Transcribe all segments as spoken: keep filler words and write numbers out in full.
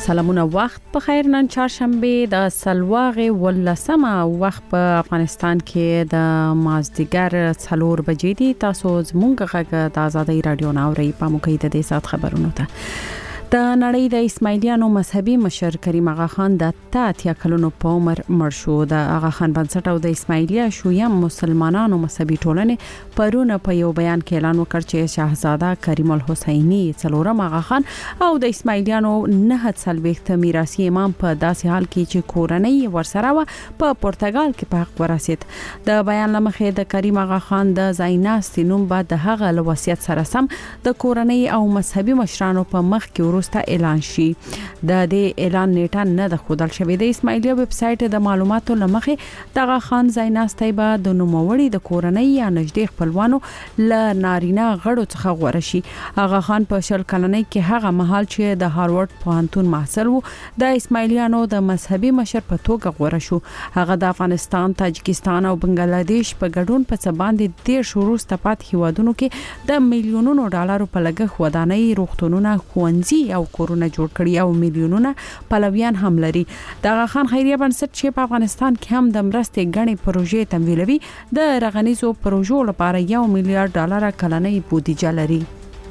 سلامونه وخت په خیر. نن چهارشنبه د سلواغې ولسمه وخت په افغانستان کې د مازدیګر څلور بجې دي. تاسو زموږ غږ د آزادۍ رادیو ناوړي په موقع د دې سات خبرونو ته د نړۍ د اسماعیلیانو مذهبي مشر کریم آغا خان د اتیا کلونو په عمر مړ شو. د آغا خان بنسټ او د اسماعیلیا شویم مسلمانانو مذهبي ټولنې پرونه په یو بیان کې اعلان وکړ چې شاهزاده کریم الحسینی څلورم آغا خان او د اسماعیلیانو نه څلويخت میراثي امام په داسې حال کې چې کورنۍ ورسره و په پرتګال کې په حق ورسید. د بیان لمخې د کریم آغا خان د زایناستي نوم بعد د هغه وصیت سره سم د کورنۍ او مذهبي مشرانو په مخ کې ورسته اعلان شي. د دې اعلان نیټه نه د خودل شوې. د اسماعیلیا ویب سټ د معلوماتو لمخې د آغا خان زایناستي به د نوموړي د کورنۍ یا نږدې خپلوانو ل نارینه غړو څخه غوړه شي. آغا خان په شل کلنۍ کې هغه مهال چې د هاروارد پوهنتون محصل وو د اسماعیلیانو د مذهبي مشر په توګه غوړه شو. هغه د افغانستان، تاجکستان او بنگلاديش په ګډون په څه باندې ډیر شروع ستپات هیوادونو کې د میلیونونو ډالرو په لګښت ودانۍ، روغتونونه، ښوونځي او کورونه جوړ کړي او میلیونونه پلویان هم لري. د آغا خان خیریه بنسټ چې په افغانستان کې هم د مرستې غني پروژې تمویلوي د رغنیزو پروژو لپاره یو میلیارډ ډالر کلنۍ بودیجه لري.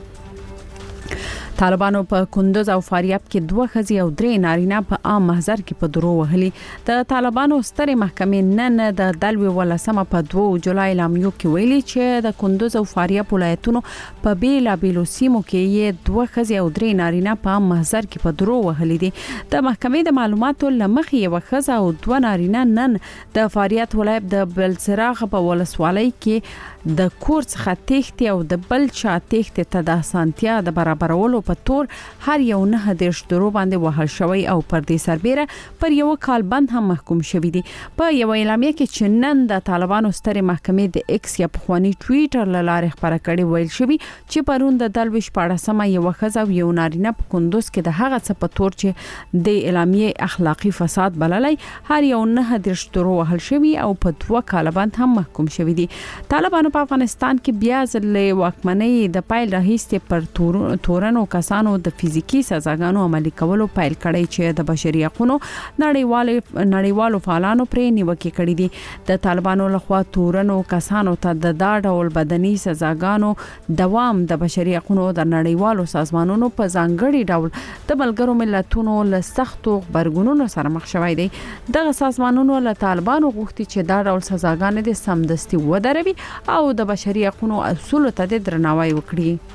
طالبانو په کندوز او فاریاب کې دوه خزي او درې نارینه په عام محضر کې په درو وهلي. د طالبانو سترې محکمې نن د دلوي ولسمه په دوه جولای لامیو کې ویلي چې د کندوز او فاریاب ولایتونو په بیلا بیلو سیمو کې یې دوه خزي او درې نارینه په عام محضر کې په درو وهلي دي. د محکمې د معلوماتو لمخې یو خزه او دوه نارینه نن د فاریاب ولایت د بلسراغ په ولسوالۍ کې د کور څخه تېښتې او د بل چا تېښتې ته د اسانتیا د برابرولو په تور هر یو نه دیرش درو باندې وهل شوی او پر دې سربېره پر یو کال بند هم محکوم شوی دي. په یو اعلامیه کې چې نن د طالبانو سترې محکمې د ایکس یا پخوانی ټویټر لاره خبره کړې ویل شوی چې پرون د دلوي شپاړسمه یو خزه او یو نارینه په کندوز کې د هغه څه په تور چې د اعلامیه اخلاقی فساد بللای هر یو نه دیرش درو وهل شوی او په دوه کال بند هم محکوم شوی دي. طالبانو په افغانستان کې بیا ځلې واکمنۍ د پایل راهیسته پر تورنو کسانو د فزیکی سزاګانو عملي کولو پیل کړی چې د بشري حقوقو نړیوال نړیوالو فعالانو پرې نیوکه کړې دي. د طالبانو لخوا تورنو کسانو ته د دا ډول بدني سزاګانو دوام د بشري حقوقو د نړیوالو سازمانونو په ځانګړي ډول د ملګرو ملتونو له سختو خبرګونونو سره مخ شوی دی. دغه سازمانونو له طالبانو غوښتي چې دا ډول سزاګانې د سمدستي ودروي او د بشري حقوقو اصولو ته درناوی وکړي.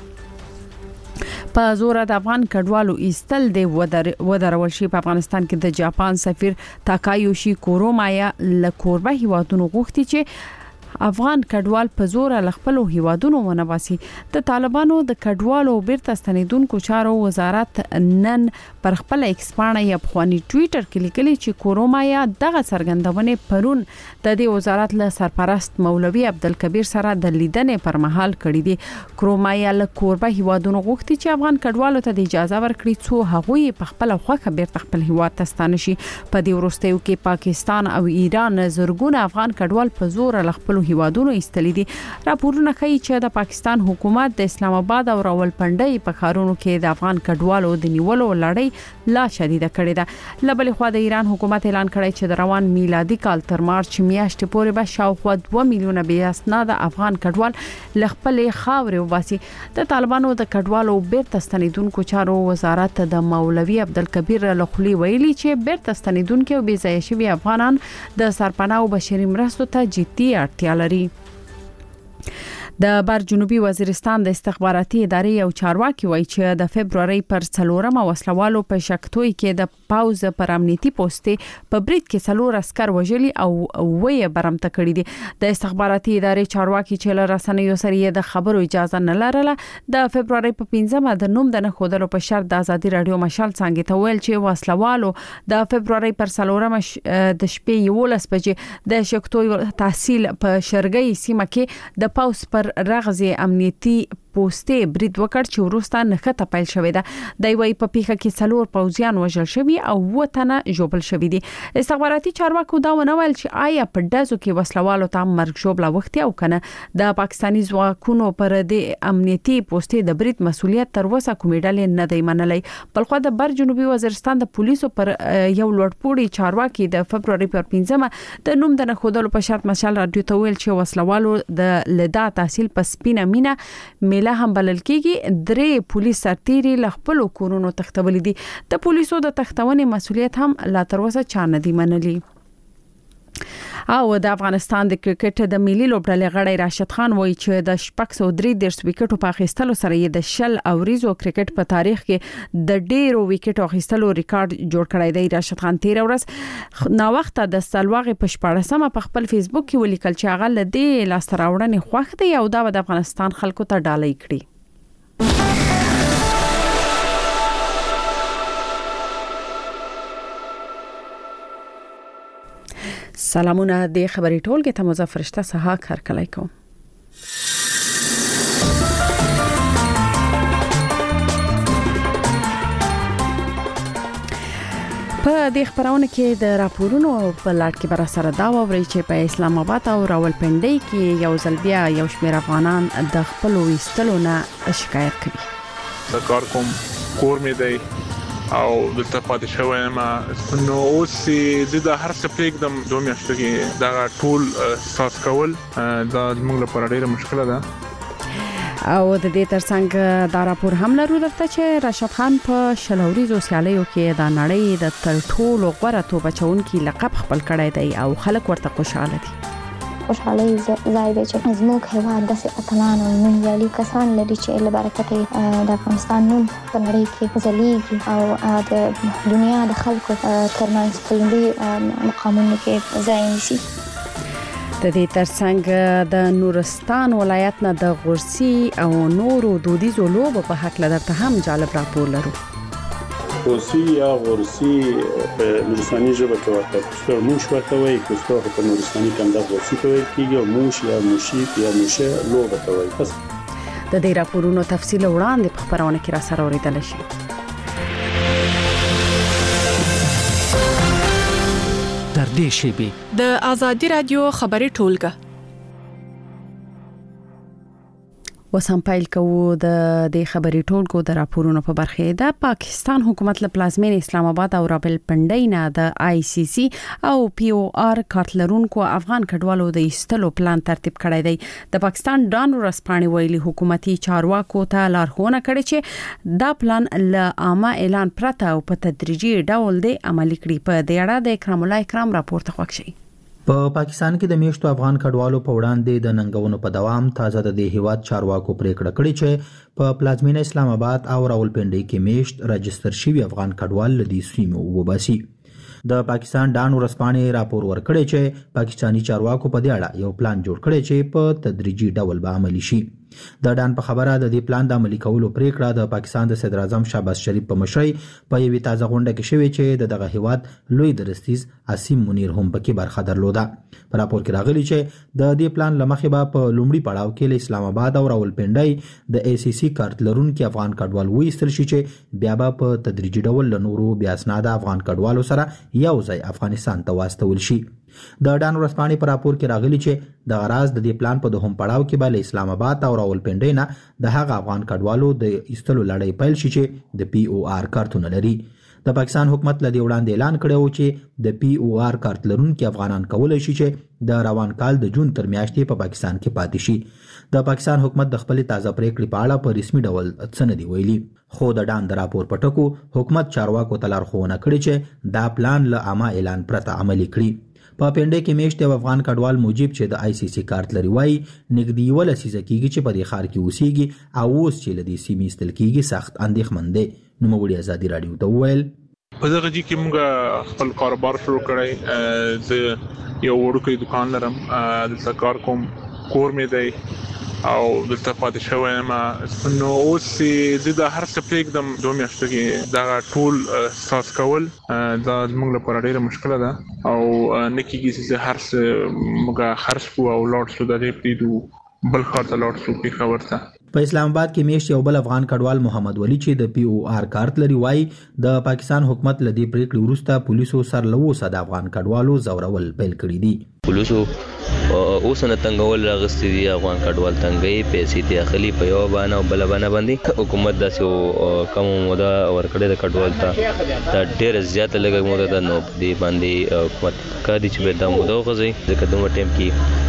په زور د افغان کډوالو ایستل د ودر ودرول شي. په افغانستان کې د جاپان سفیر تاکایوشي کورومایا له کوربه هیوادونو غوښتي چې افغان کډوال په زور له خپل هیوادونو ونواسي. د طالبانو د کډوالو بیرته ستنیدونکو چارو وزارت نن پر خپل ایکس باندې یا پخوانی ټویټر کې لیکلي چې کورومایا دغه څرګندونه پرون د دې وزارت له سرپرست مولوي عبدالکبیر سره د لیدنې پر مهال کړې دي. کورومایا له کوربه هیوادونو غوښتي چې افغان کډوالو ته د اجازه ورکړي څو هغوی په خپل خوخه بیرته خپل هیواد ته ستانه شي. په دې وروستیو کې پاکستان او ایران زرګونه افغان کډوال په زور له خپل هیوادونو ایستلي دي. راپورونه ښیي چې د پاکستان حکومت د اسلام آباد او راولپنډي په ښارونو کې د افغان کډوالو د نیولو لړۍ لا شدیده کړې ده. له بلې خوا د ایران حکومت اعلان کړی چې د روان میلادي کال تر مارچ میاشتې پورې به شاوخوا دوه میلیونه بې اسناده افغان کډوال له خپلې خاورې وباسي. د طالبانو د کډوالو بیرته ستنیدونکو چارو وزارت د مولوي عبدالکبیر له خولې ویلي چې بیرته ستنیدونکو او بې ځایه شوي افغانان د سرپناه او بشري مرستو ته جدي اړتیا لري. د بر جنوبي وزیرستان د استخباراتي ادارې یو چارواکي وایي چې د فبرवरी پر څلورمه وسلوالو په شکتوي کې د پاوز پر امنیتي پوسټې په برید کې څلور عسكر وژلي او وې برمته کړی دي. د استخباراتي ادارې چارواکي چې له رسنیو سره د خبرو اجازه نه لرله د فبرवरी په پنځمه د نوم د نه خودلو په شرط د ازادي رادیو مشال څنګه ته ویل چې وسلوالو د فبرवरी پر څلورمه د شپې یولس بجې د شکتوي تحصیل په شرګي سیمه کې د پاوز پر رغزي امنیتي پوسټي برید وکړ چې وروسته نښته پیل شوې ده. د وی په پیښه کې څلور پوځیان وژل شوي او وطنه جوړل شوې دي. استخباراتي چارواکو دا ونویل چې آیا په دازو کې وسلوالو ته مرګ ژوبله وختي او کنه. د پاکستاني ځواکونو پر د امنیتي پوسټي د برید مسولیت تر اوسه کومې ډلې نه دی منلای. بلخو د بر جنوبي وزیرستان د پولیسو پر یو لوړپوړي چارواکي د فبرवरी پر پنځمه د نوم د نخودلو په شرط مشال رادیو ته ویل چې وسلوالو د لدا تحصیل په سپینه مینا میله هم بلل کیږي. درې پولیس سرتیري ل خپل کورونو تختول دي. د پولیسو د تختونې مسولیت هم لا تر اوسه چا نه دی منلي. او د افغانستان د کرکټ د ملي لوبډلې غړی راشد خان وایي چې د شپږ سوه درې دېرش وکټو په اخیستلو سره یې د شل اوریزو کرکټ په تاریخ کې د ډیرو وکټو اخیستلو ریکارډ جوړ کړی دی. راشد خان تیر ورځ نا وخت د سلواغې په شپاړسمه په خپل فیسبوک کې ولیکل چې هغه ل دې لاستراوړنې خوښ دی او دا د افغانستان خلکو ته ډالۍ کړي. سلامونه د خبري ټولګه ته مظفر شته سها کار کولای کوم. په دې خبرونه کې د راپورونو په لړ کې بر سره دا ووري چې په اسلام آباد او راولپنډي کې یو ځل بیا یو شمېر افغانان د خپل وستلو نه شکایت کوي. د کار کوم کور مې دی او دلته پاتې شوی ما نو اوس د هر څه پرېږدم دوه میاشتې کې دا ټول ساس کول دا موږ لپاره ډېره مشکله ده. او د دې ترڅنګ دا راپور هم لرو درته چې راشد خان په شلوريزو سیالیو کې د نړۍ د تر ټولو غوره توپ چونکي لقب خپل کړی دی او خلک ورته خوشاله دي. خوشحالي زای دی چې زموږ هیواد د اتلان او نومیالي کسان لري چې له برکته د افغانستان نوم په نړۍ کې ځلیږي او د دنیا د خلکو ترمنځ په لومړي مقامونو کې ځای نیسي. د دې ترڅنګ د نورستان ولایت نه د غورسي او نورو دودیزو لوبو په حق لدرته هم جالب راپور لرو. غورسي یا غورسي په نورستاني ژبه کې ورته څو موش ورته وایي کوڅو په نورستاني کې د غورسي په کېږي او موش یا موشي یا موشه لوبه ته وایي. د دې راپورونو تفصیل وړاندې په خبرونه کې را سره اوریدل شي. تر دې شی د آزادي رادیو خبري ټولګه وسم پایل کوو د دې خبري ټولګو د راپورونو په برخه ده. پاکستان حکومت له پلازمین اسلام آباد او راولپنډي نه د آی سی سی او پی او آر کارتلرونکو افغان کډوالو د ایستلو پلان ترتیب کړی دی. د پاکستان ډان ورسپانې ویلي حکومتي چارواکو ته لارښوونه کړې چې دا پلان له عامه اعلان پرته او په تدریجي ډول دی عملي کړي. په دې اړه د اکرام الله اکرام راپور ته خوښ شي. په پاکستان کې د میشتو افغان کډوالو په وړاندې د ننګونو په دوام تازه د دې هیواد چارواکو پریکړه کړې چې په پلازمینه اسلام آباد او راولپنډي کې میشت راجستر شوی افغان کډوال لدی سیمو وباسي. د پاکستان ډان ورسپانې راپور ورکړی چې پاکستانی چارواکو په دې اړه یو پلان جوړ کړی چې په تدریجي ډول به عملی شي. د ډان په خبره د دې پلان د عملي کولو پریکړه د پاکستان د صدر اعظم شهباز شریف په مشرۍ په یوې تازه غونډه کې شوې چې دغه هیواد لوی درستیز عاصم منیر هم پکې برخه درلوده. په راپور کې راغلی چې د دې پلان لمخې به په لومړي پړاو کې له اسلام آباد او راولپنډي د ای سی سی کارت لرونکي افغان کډوال وایستل شي چې بیا به په تدریجي ډول له نورو بیا اسناد افغان کډوالو سره یو ځای افغانستان ته واستول شي. د ډان ورسپانې په راپور کې راغلی چې د غراض د دې پلان په دوهم پړاو کې به له اسلام آباد او راولپنډي نه د هغه افغان کډوالو د ایستلو لړۍ پیل شي چې د پی او آر کارتونه لري. د پاکستان حکومت له دې وړاندې اعلان کړی و چې د پی او آر کارت لرونکي افغانان کولای شي چې د روان کال د جون تر میاشتې په پاکستان کې پاتې شي. د پاکستان حکومت د خپل تازه پریکړې په اړه په رسمي ډول څه نه دی ویلي، خو د ډان د راپور په ټکو حکومت چارواکو ته لارښوونه کړې چې دا پلان له عامه اعلان پرته عملي کړي. په پنډه کې میشت یو افغان کډوال موجب چې د آی سی سی کارت لري وای نګدي ولا سیزه کیږي چې په دې خار کې اوسېږي او اوس چې لدی سیمې استل کیږي سخت اندېښمن دي. نو موږ ازادي رادیو ته وویل په دغه ځای کې موږ خپل کاروبار شروع کړی. زه یو وړوکی دکان لرم، دلته کار کوم، کور مې دی او دلته پاتې شوی یم. نو اوس د هر څه پرېږدم دوه میاشتو کې دا ټول ساس کول دا زموږ لپاره ډېره مشکله ده او نه کېږي چې هر څه موږ خرڅ کړو او لاړ شو د دې پرېږدو بل ښار ته لاړ شو پېښور ته. په اسلام آباد کې میشت یو بل افغان کډوال محمد ولی چې د پی او آر کارت لري وایي د پاکستان حکومت لدی پریکړې وروسته پولیسو سر لوسه د افغان کډوالو زورول پیل کړی دي. پولیسو اوس نه تنګول راغستې دي افغان کډوال تنګي پیسې ته اخلي په یو باندې او بل باندې باندې حکومت داسې کم موده ورکړې د کډوال ته دا ډېر زیات لګ موده ده نو دی باندې حکومت کادي چې به دا موده غوځي ځکه دومره ټیم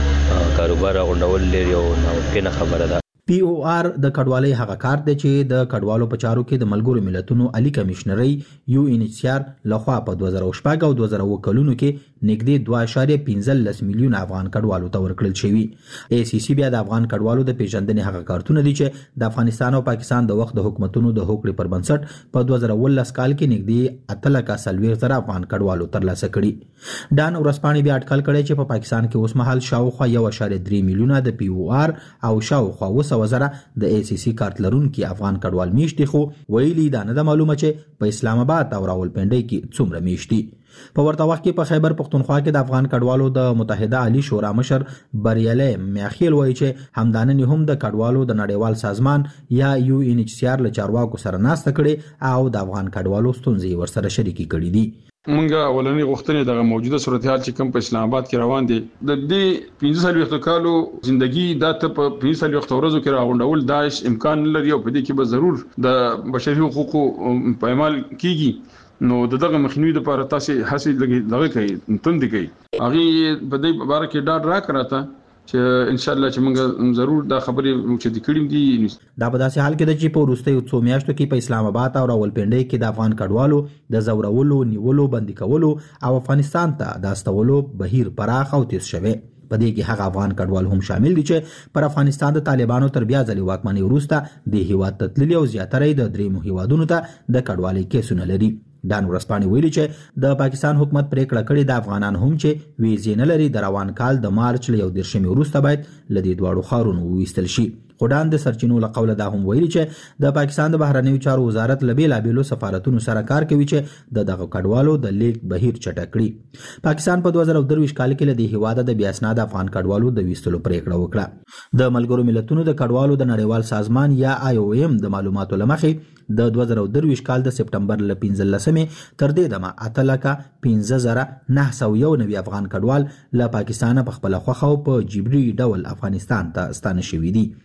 کې کاروبار غونډول لري او نو کې خبره ده. پی او آر د کډوالۍ هغه کار دی چې د کډوالو په چارو کې د ملګرو ملتونو عالی کمشنري یو ان ایچ سی آر لخوا په دوه زره شپږ او دوه زره اووه کلونو کې نږدې دوه اعشاریه پنځلس میلیون افغان کډوالو ته ورکړل شوی. ای سی سی بیا د افغان کډوالو د پیژندنې هغه کارتونه دي چې د افغانستان او پاکستان د وخت د حکومتونو د هوکړې پر بنسټ په دوه زره ولس کال کې نږدې اتلکه سلويخ زره افغان کډوالو ترلاسه کړي. ډان ورسپانې بیا اټکل کړی چې په پاکستان کې اوس مهال شاوخوا یو اعشاریه درې میلیونه د پی او آر او شاوخوا اوه وزره د ای سی سی کارت لرونکي افغان کډوال میشتي خو ویلي دا نه د معلومه چې په اسلام آباد او راولپنډۍ کې څومره میشتي. په ورته وخت کې په خیبر پختونخوا کې د افغان کډوالو د متحده عالی شورا مشر بریالی میاخیل وایي چې همداننې هم د کډوالو د نړیوال سازمان یا یو ان ایچ سی آر له چارواکو سره ناسته کړي او د افغان کډوالو ستونزې ورسره شریکې کړي دي. مونږه اولنې غوښتنې د موجوده صورتحال چې کوم په اسلام آباد کې روان دي د دې پنځه سلويخت کالو ژوندۍ د ته په پنځه سلويخت ورځو کې راغونډول داعش امکان لري او په دې کې به ضرور د بشري حقوقو پایمال کیږي نو دغه مخنیوي لپاره تاسو هڅه لګي دغه کوي تند کوي هغه په دې باره کې ډاډ را کړاته چې ان شاء الله چې موږ ضرور دا خبرې مقصد کړم دي. دا په داسې حال کې د چې په وروستیو څو میاشتو کې په اسلام آباد او راولپنډۍ کې د افغان کډوالو د زورولو نیولو بندي کولو او افغانستان ته د استولو بهیر پراخ او تیز شوی. په دې کې هغه افغان کډوال هم شامل دي چې پر افغانستان د طالبانو تر بیا ځلې واکمنۍ وروسته د هیواد ته تللي او زیاتره د درېیمو هیوادونو ته د کډوالۍ کیسونه لري. ډان ورسپانې ویلي چې د پاکستان حکومت پریکړه کړې د افغانان هم چې ویزې نه لري د روان کال د مارچ له یو دېرشمې وروسته باید له دې دواړو ښارونو وویستل شي. خو ډان د سرچینو له قوله دا هم ویلي چې د پاکستان د بهرنیو چارو وزارت له بېلابېلو سفارتونو سره کار کوي چې د دغه کډوالو د لیږد بهیر چټک کړي. پاکستان په دوه زره درویشت کال کې له دې هیواده د بې اسناده افغان کډوالو د ویستلو پریکړه وکړه. د ملګرو ملتونو د کډوالو د نړیوال سازمان یا آی او ایم د معلوماتو له مخې د دوه زره درویشت کال د سپټمبر له پنځلسمې تر دې دمه اته لکه پنځه زره نهه سوه یو نوي افغان کډوال له پاکستانه په خپله خوښه او په جبري ډول افغانستان ته ستانه شوي دي.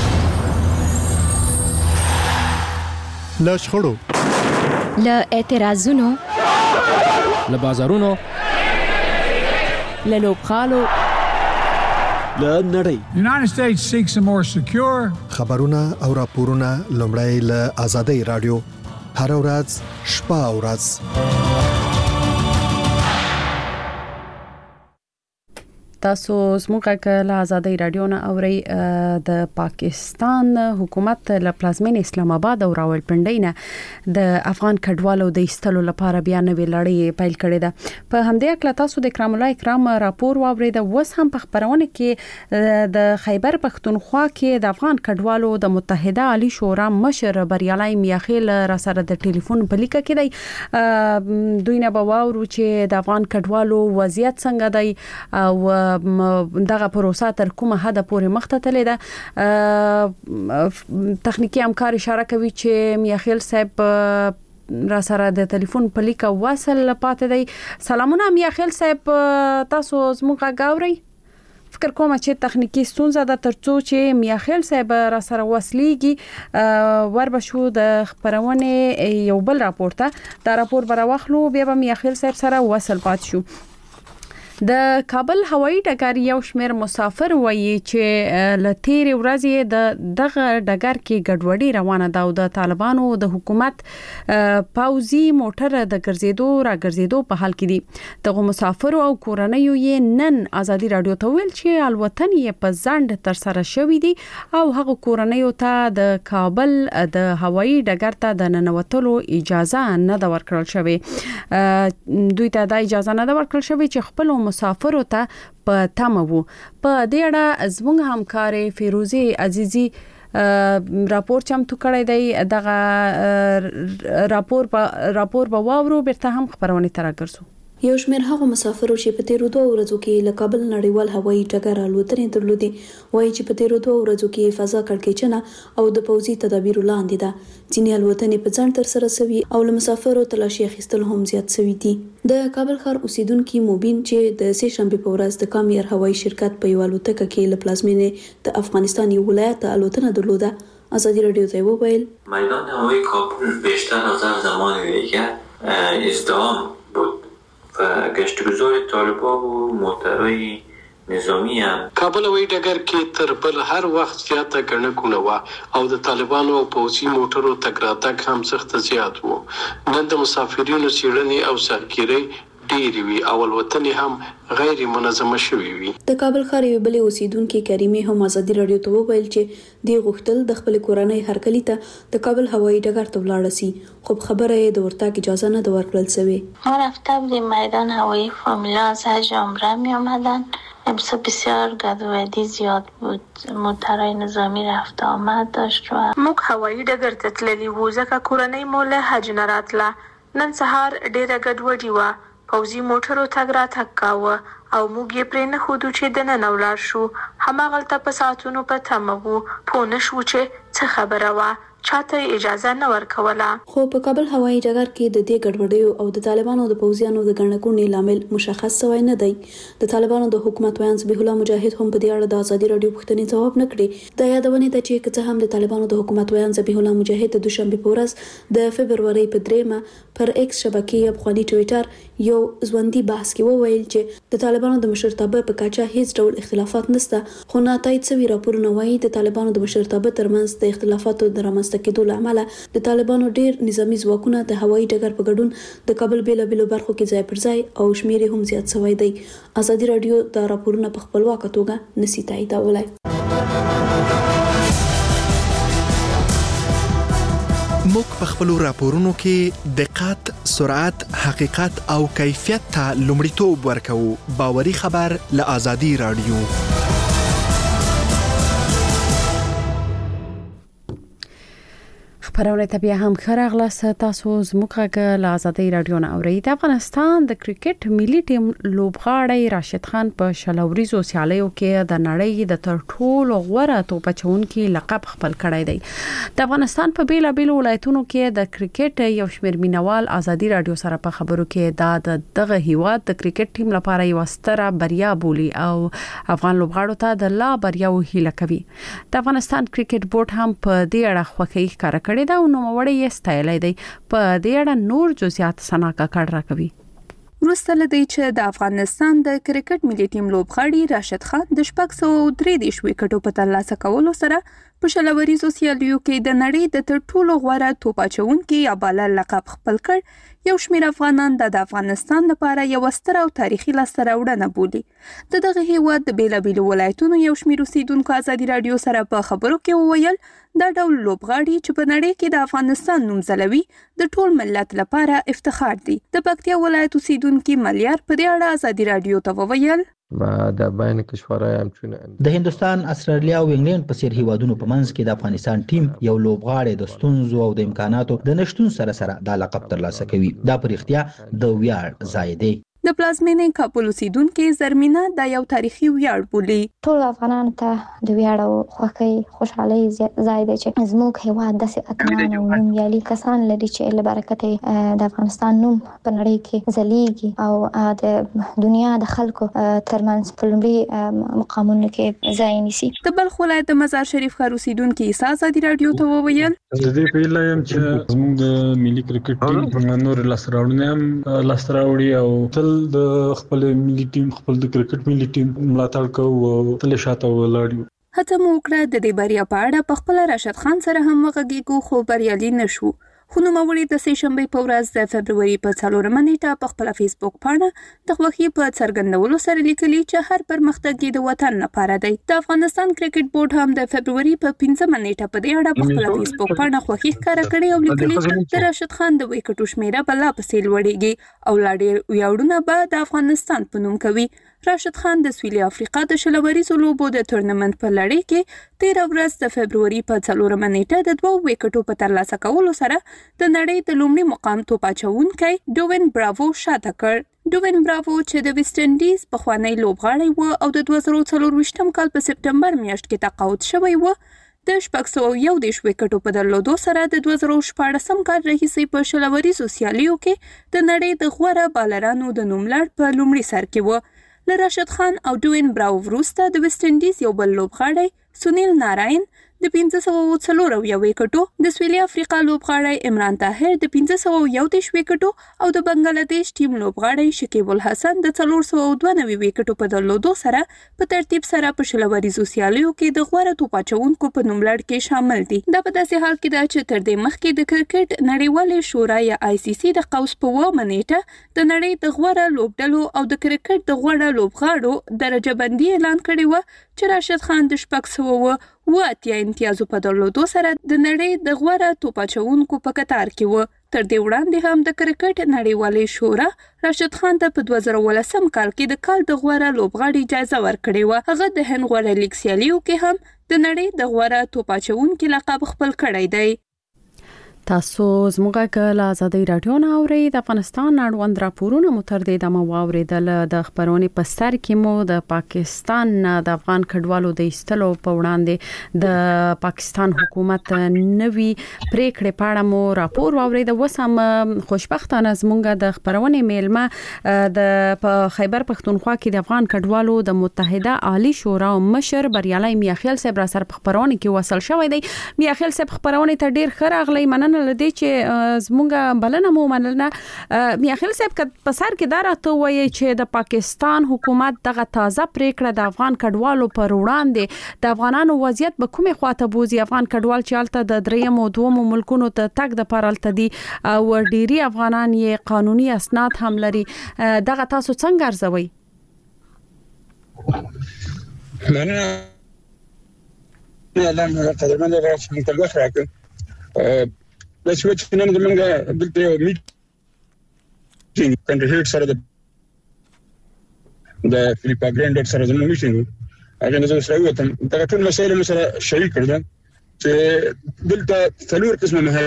له شخړو له اعتراضونو له بازارونو له لوبغالو له نړۍ United States seeks a more secure خبرونه او راپورونه لومړی له آزادۍ رادیو هر ورځ شپه او ورځ تاسو زموږه له آزادۍ رادیو نه اوري. د پاکستان حکومت له پلازمین اسلام آباد او راولپنډۍ نه د افغان کډوالو د ایستلو لپاره بیا نوې لړۍ پیل کړې ده. په همدې اړه تاسو د کرام الله کرام راپور واورید. اوس هم په خبرونه کې د خیبر پختونخوا کې د افغان کډوالو د متحده عالی شورا مشر بریالی میاخیل را سره د ټلیفون په لیکه کې دی. دوی نه به واورو چې د افغان کډوالو وضعیت څنګه دی او دغه پروسه تر کومه حد پورې مخته تللی ده. تخنیکی همکار اشاره کوي چې میاخیل صاحب را سره د ټلیفون په لیکه وصل پاتې دی. سلامونه میاخیل صاحب، تاسو زموږ غاوري؟ فکر کوم چې تخنیکی ستونزه ده ترڅو چې میاخیل صاحب را سره وصلېږي ور بشو د خبرونه یو بل راپورته دا راپور بر واخلو بیا به میاخیل صاحب سره وصل پات شو. د کابل هوایي ډګر یو شمېر مسافر وایي چې له تیرې ورځې د دغه ډګر کې ګډوډي روانه ده او د طالبانو د حکومت پوځي موټر د ګرځېدو را ګرځېدو په حال کې دي. دغه مسافر او کورنیو یې نن آزادي رادیو ته ویل چې الوتن یې په ځنډ تر سره شوی دي او هغه کورنیو ته د کابل د هوایي ډګر ته د ننوتلو اجازه نه ده ورکړل شوې. دوی ته دا اجازه نه ده ورکړل شوې چې خپل مسافرو ته په تمه وو. په دې اړه زموږ همکارې فیروزي عزیزي راپور چمتو کړی دی. دغه راپور په راپور به واورو بیرته هم خبرونه تر راګرځو. یو شمېر هغو مسافرو چې په تیرو دوه ورځو کې له کابل نړیوال هوایي ډګر الوتنې درلودې وایي چې په تیرو دوه ورځو کې فضا کړکېچنه او د پوځي تدابیرو لاندې ده. ځینې الوتنې په ځنډ ترسره شوي او له مسافرو تلاشي اخیستل هم زیات شوي دي. د کابل ښار اوسیدونکي موبین چې د سې شنبې په ورځ د کام ایر هوایي شرکت په یو الوتکه کې له پلازمینې د افغانستان یو ولایت ته الوتنه درلوده، آزادی رادیو ته وویل میدان هوایی کابل بیشتر از هر زمان دیگر ازدحام بود و گشتگذار طالبان و موترهای نظامی هم کابل هوایي ډګر کې تر بل هر وخت زیاته ګڼه ګوڼه وه او د طالبانو او پوځي موټرو تګ راتګ هم سخت زیات و. نن د مسافرینو څېړنې او سرګیرۍ ډېرې وي او الوتنې هم غیر منظمه شوې وي. د کابل ښار یوې بلې اوسیدونکې کریمې هم آزادي رادیو ته وویل چې دوی غوښتل د خپلې کورنۍ هرکلي ته د کابل هوایي ډګر ته ولاړه سي، خو په خبره یې د ورتګ اجازه نه ده ورکړل شوې. ما رفته بودیم میدان هوایی فامیلا از حج عمره می آمدن. امسا بسیار گدوودی زیاد بود، موترهای نظامی رفت آمد داشت و موږ هوایي ډګر ته تللي وو ځکه کورنۍ مو له حج نه راتله. نن سهار ډېره ګډوډي وه، پوځي موټرو تګ راتګ کاوه او موږ یې پرې نه ښودو چې دننه ولاړ شو. هماغلته په ساعتونو په تمه وو، پوه نه شو چې څه خبره وه، چاته اجازه نه ورکوله. خو په کابل هوایي ډګر کې د دې ګډوډیو او د طالبانو د پوځیانو د ګڼه ګوڼې لامل مشخص شوی نه دی. د طالبانو د حکومت ویاند ذبیح الله مجاهد هم په دې اړه د آزادي رادیو پوښتنې ځواب نه کړي. د یادونې ده چې که څه هم د طالبانو د حکومت ویاند ذبیح الله مجاهد د دوشنبې په ورځ د فبرورۍ په دریمه پر ایکس شبکې افغاني ټویټر یو ژوندي بحث کې وویل چې د طالبانو د مشرتابه په کچه هیڅ ډول اختلافات نشته، خو ناتایید شوي راپورونه وایي د طالبانو د مشرتابه ترمنځ د اختلافاتو د رامنځته کېدو له امله د طالبانو ډیر نظامی ځواکونه د هوایي ډګر په ګډون د کابل بیلابیلو برخو کې ځای پر ځای او شمیر هم زیات شوی دی. آزادي رادیو دا راپورونه په خپلواکه توګه نشي تاییدولای. موږ په خپلو راپورونو کې دقت، سرعت، حقیقت او کیفیت ته لومړیتوب ورکوو. باوري خبر له آزادي رادیو. خبرونه ته بیا هم ښه راغلاست. تاسو زموږ غږ له آزادۍ راډیو نه اورئ. د افغانستان د کرکټ ملي ټیم لوبغاړی راشد خان په شلوريزو سیالیو کې د نړۍ د تر ټولو غوره توپ اچونکي لقب خپل کړی دی. د افغانستان په بیلا بیل ولایتونو کې د کرکټ یو شمېر مینوال آزادۍ راډیو سره په خبرو کې دا د دغه هیواد د کرکټ ټیم لپاره یو ستره بریا بولي او افغان لوبغاړو ته د لا بریاو هیله کوي. د افغانستان کرکټ بورډ هم په دې اړه خوښي ښکاره کړې دا نو وړي یې ستایلی دی. په دې اړه نور جزئیات سنا کاکړ راکوي. وروسته له دې چې د افغانستان د کرکټ ملي ټیم لوبغاړي راشد خان د شپږ سوه درې دېرش وکټو په ترلاسه کولو سره په شلوریزو سیالیو کې د نړۍ د تر ټولو غوره توپ اچونکي یا بالر لقب خپل کړ. یو شمېر افغانان د افغانستان لپاره یو ستر او تاریخي لاسته راوړنه بولي. د دغه هیواد د بیلابیلو ولایتونو یو شمېر اوسیدونکو آزادي راډیو سره په خبرو کې وویل دا ډول لوبغاړي چې په نړۍ کې د افغانستان نوم ځلوي د ټول ملت لپاره افتخار دی. د پکتیا ولایت اوسیدونکي ملیار په دې اړه آزادي راډیو ته وویل و در بین کشورهای همچون د هندستان، استرالیا او انګلند په څیر هیوادونو په منځ کې د افغانستان ټیم یو لوبغاړی د ستونزو او د امکاناتو د نشټون سره سره دا لقب ترلاسه کوي. دا په رښتیا د ویاړ ځای دی. د پلازمینې کابل اوسیدونکي زرمینه دا یو تاریخي ویاړ بولي. ټول افغانانو ته د ویاړ او خوښۍ خوشحالۍ ځای دی چې زموږ هیواد داسې اتلان او نومیالي کسان لري چې له برکته د افغانستان نوم په نړۍ کې ځلیږي او د دنیا د خلکو ترمنځ په لومړي مقامونو کې ځای نیسي. د بلخ ولایت د مزار شریف ښار اوسیدونکي عیسی آزادي راډیو ته وویل د دې په اړه هم چې زموږ د ملي کرکټ ټیم نور لاسته راوړنې هم لاسته راوړي او تل د خپل ملي ټیم خپل د کرکټ ملي ټیم ملاتړ کوو او تل شاته ولاړ. هڅه مو وکړه د دې بریا په اړه په خپل راشد خان سره هم وغږیږو خو بریالي نشو. خو نوموړي د سې شنبې په ورځ د فبروري په څلورمه نیټه په خپل فیسبوک پاڼه د خوښۍ په څرګندولو سره لیکلي چې هر پرمختګ د وطن لپاره دی. د افغانستان کرکټ بورډ هم د فبروري په پنځمه نیټه په دې اړه په خپل فیسبوک پاڼه خوښۍ ښکاره کړې او لیکلي د راشد خان د وکټو شمیره په لا پسې لوړېږي او لا ډېر ویاړونه به د افغانستان په نوم کوي. راشد خان د سویلي افریقا د شلوريزو لوبو د تورنمنت په لړۍ کې تیر ورځ د فبرवरी په څلورمه نیټه د دوه وکټو په ترلاسه کولو سره د نړۍ د لومړي مقام توپ اچوونکی ډوین براوو شاته کړ ډوین براوو چې د ویسټ انډیز په خوانی لوبغاړی و او د دوه زره څلور کال په سپټمبر میاشت کې تقاعد شوی و د شپږ سوه یو دېرش وکټو په درلودو سره د دوه زره شپاړسم کال راهیسې په شلوريزو سیالیو کې د نړۍ د غوره بالرانو د نوم لړ په لومړي سر کې و. له راشد خان او ډوین براو وروسته د ویسټ انډیز یو بل لوبغاړی سونیل ناراین د پنځه سوه څلور اویا وکټو، د سویلي افریقا لوبغاړی عمران طاهر د پنځه سوه یو دېرش وکټو او د بنگلاديش ټیم لوبغاړی شکیب الحسن د څلور سوه دوه نوي وکټو په درلودو سره په ترتیب سره په شلوريزو سیالیو کې د غوره توپ اچوونکو په نوملړ کې شامل دي. دا په داسې حال کې ده چې تر دې مخکې د کرکټ نړیوالې شورا یا آی سی سی د قوس په اوومه نیټه د نړۍ د غوره لوبډلو او د کرکټ د غوره لوبغاړو درجه بندي اعلان کړې و چې راشد خان د شپږ سوه و اتیا امتیازو په درلودو سره د نړۍ د غوره توپ اچوونکو په کتار کې و. تر دې وړاندې هم د کرکټ نړیوالې شورا راشد خان ته په دوه زره ولسم کال کې د کال د غوره لوبغاړي جایزه ورکړې و. هغه د هند غوره لیګ سیالیو کې هم د نړۍ د غوره توپ اچوونکو لقب خپل کړی دی. تاسو زموږه کله آزادۍ رادیو نه اورئ. د افغانستان اړوند راپورونه مو تر دې دمه واوریدل. د خبرونې په سر کې مو د پاکستان د افغان کډوالو د ایستلو په وړاندې د پاکستان حکومت نوي پریکړې په اړه مو راپور واورید. وسم خوشبختانه زموږه د خبرونې میلمه د خیبر پښتونخوا کې د افغان کډوالو د متحده عالی شورا مشر بریالي میاخیل صاحب را سره په خبرونه کې وصل شوی دی. میاخیل صاحب خبرونه ته ډیر خراغلی مننه لدی چې زموږه بلنه مو مننه. میاخیل صاحب په سر کې دا راته وایي چې د پاکستان حکومت دغه تازه پریکړه د افغان کډوالو پر وړاندې د افغانانو وضعیت به کومه خواته بوزي. افغان کډوال چې الته د دریم او دوم ملکونو ته تک د پارلته دي او ډيري افغانان یې قانوني اسناد هم لري. دغه تاسو څنګه ارزوي؟ مننه نه لم قدرمن راځم ته وخت راکړم. د سوچ نن د منګه دلته یو میټینګ کنډیډیټ سره د د فلیپا ګرانډ سره زموږ میټینګ هغه نه سره وته دا ټول مسایل مو سره شریک کړل چې دلته څلور قسمه مه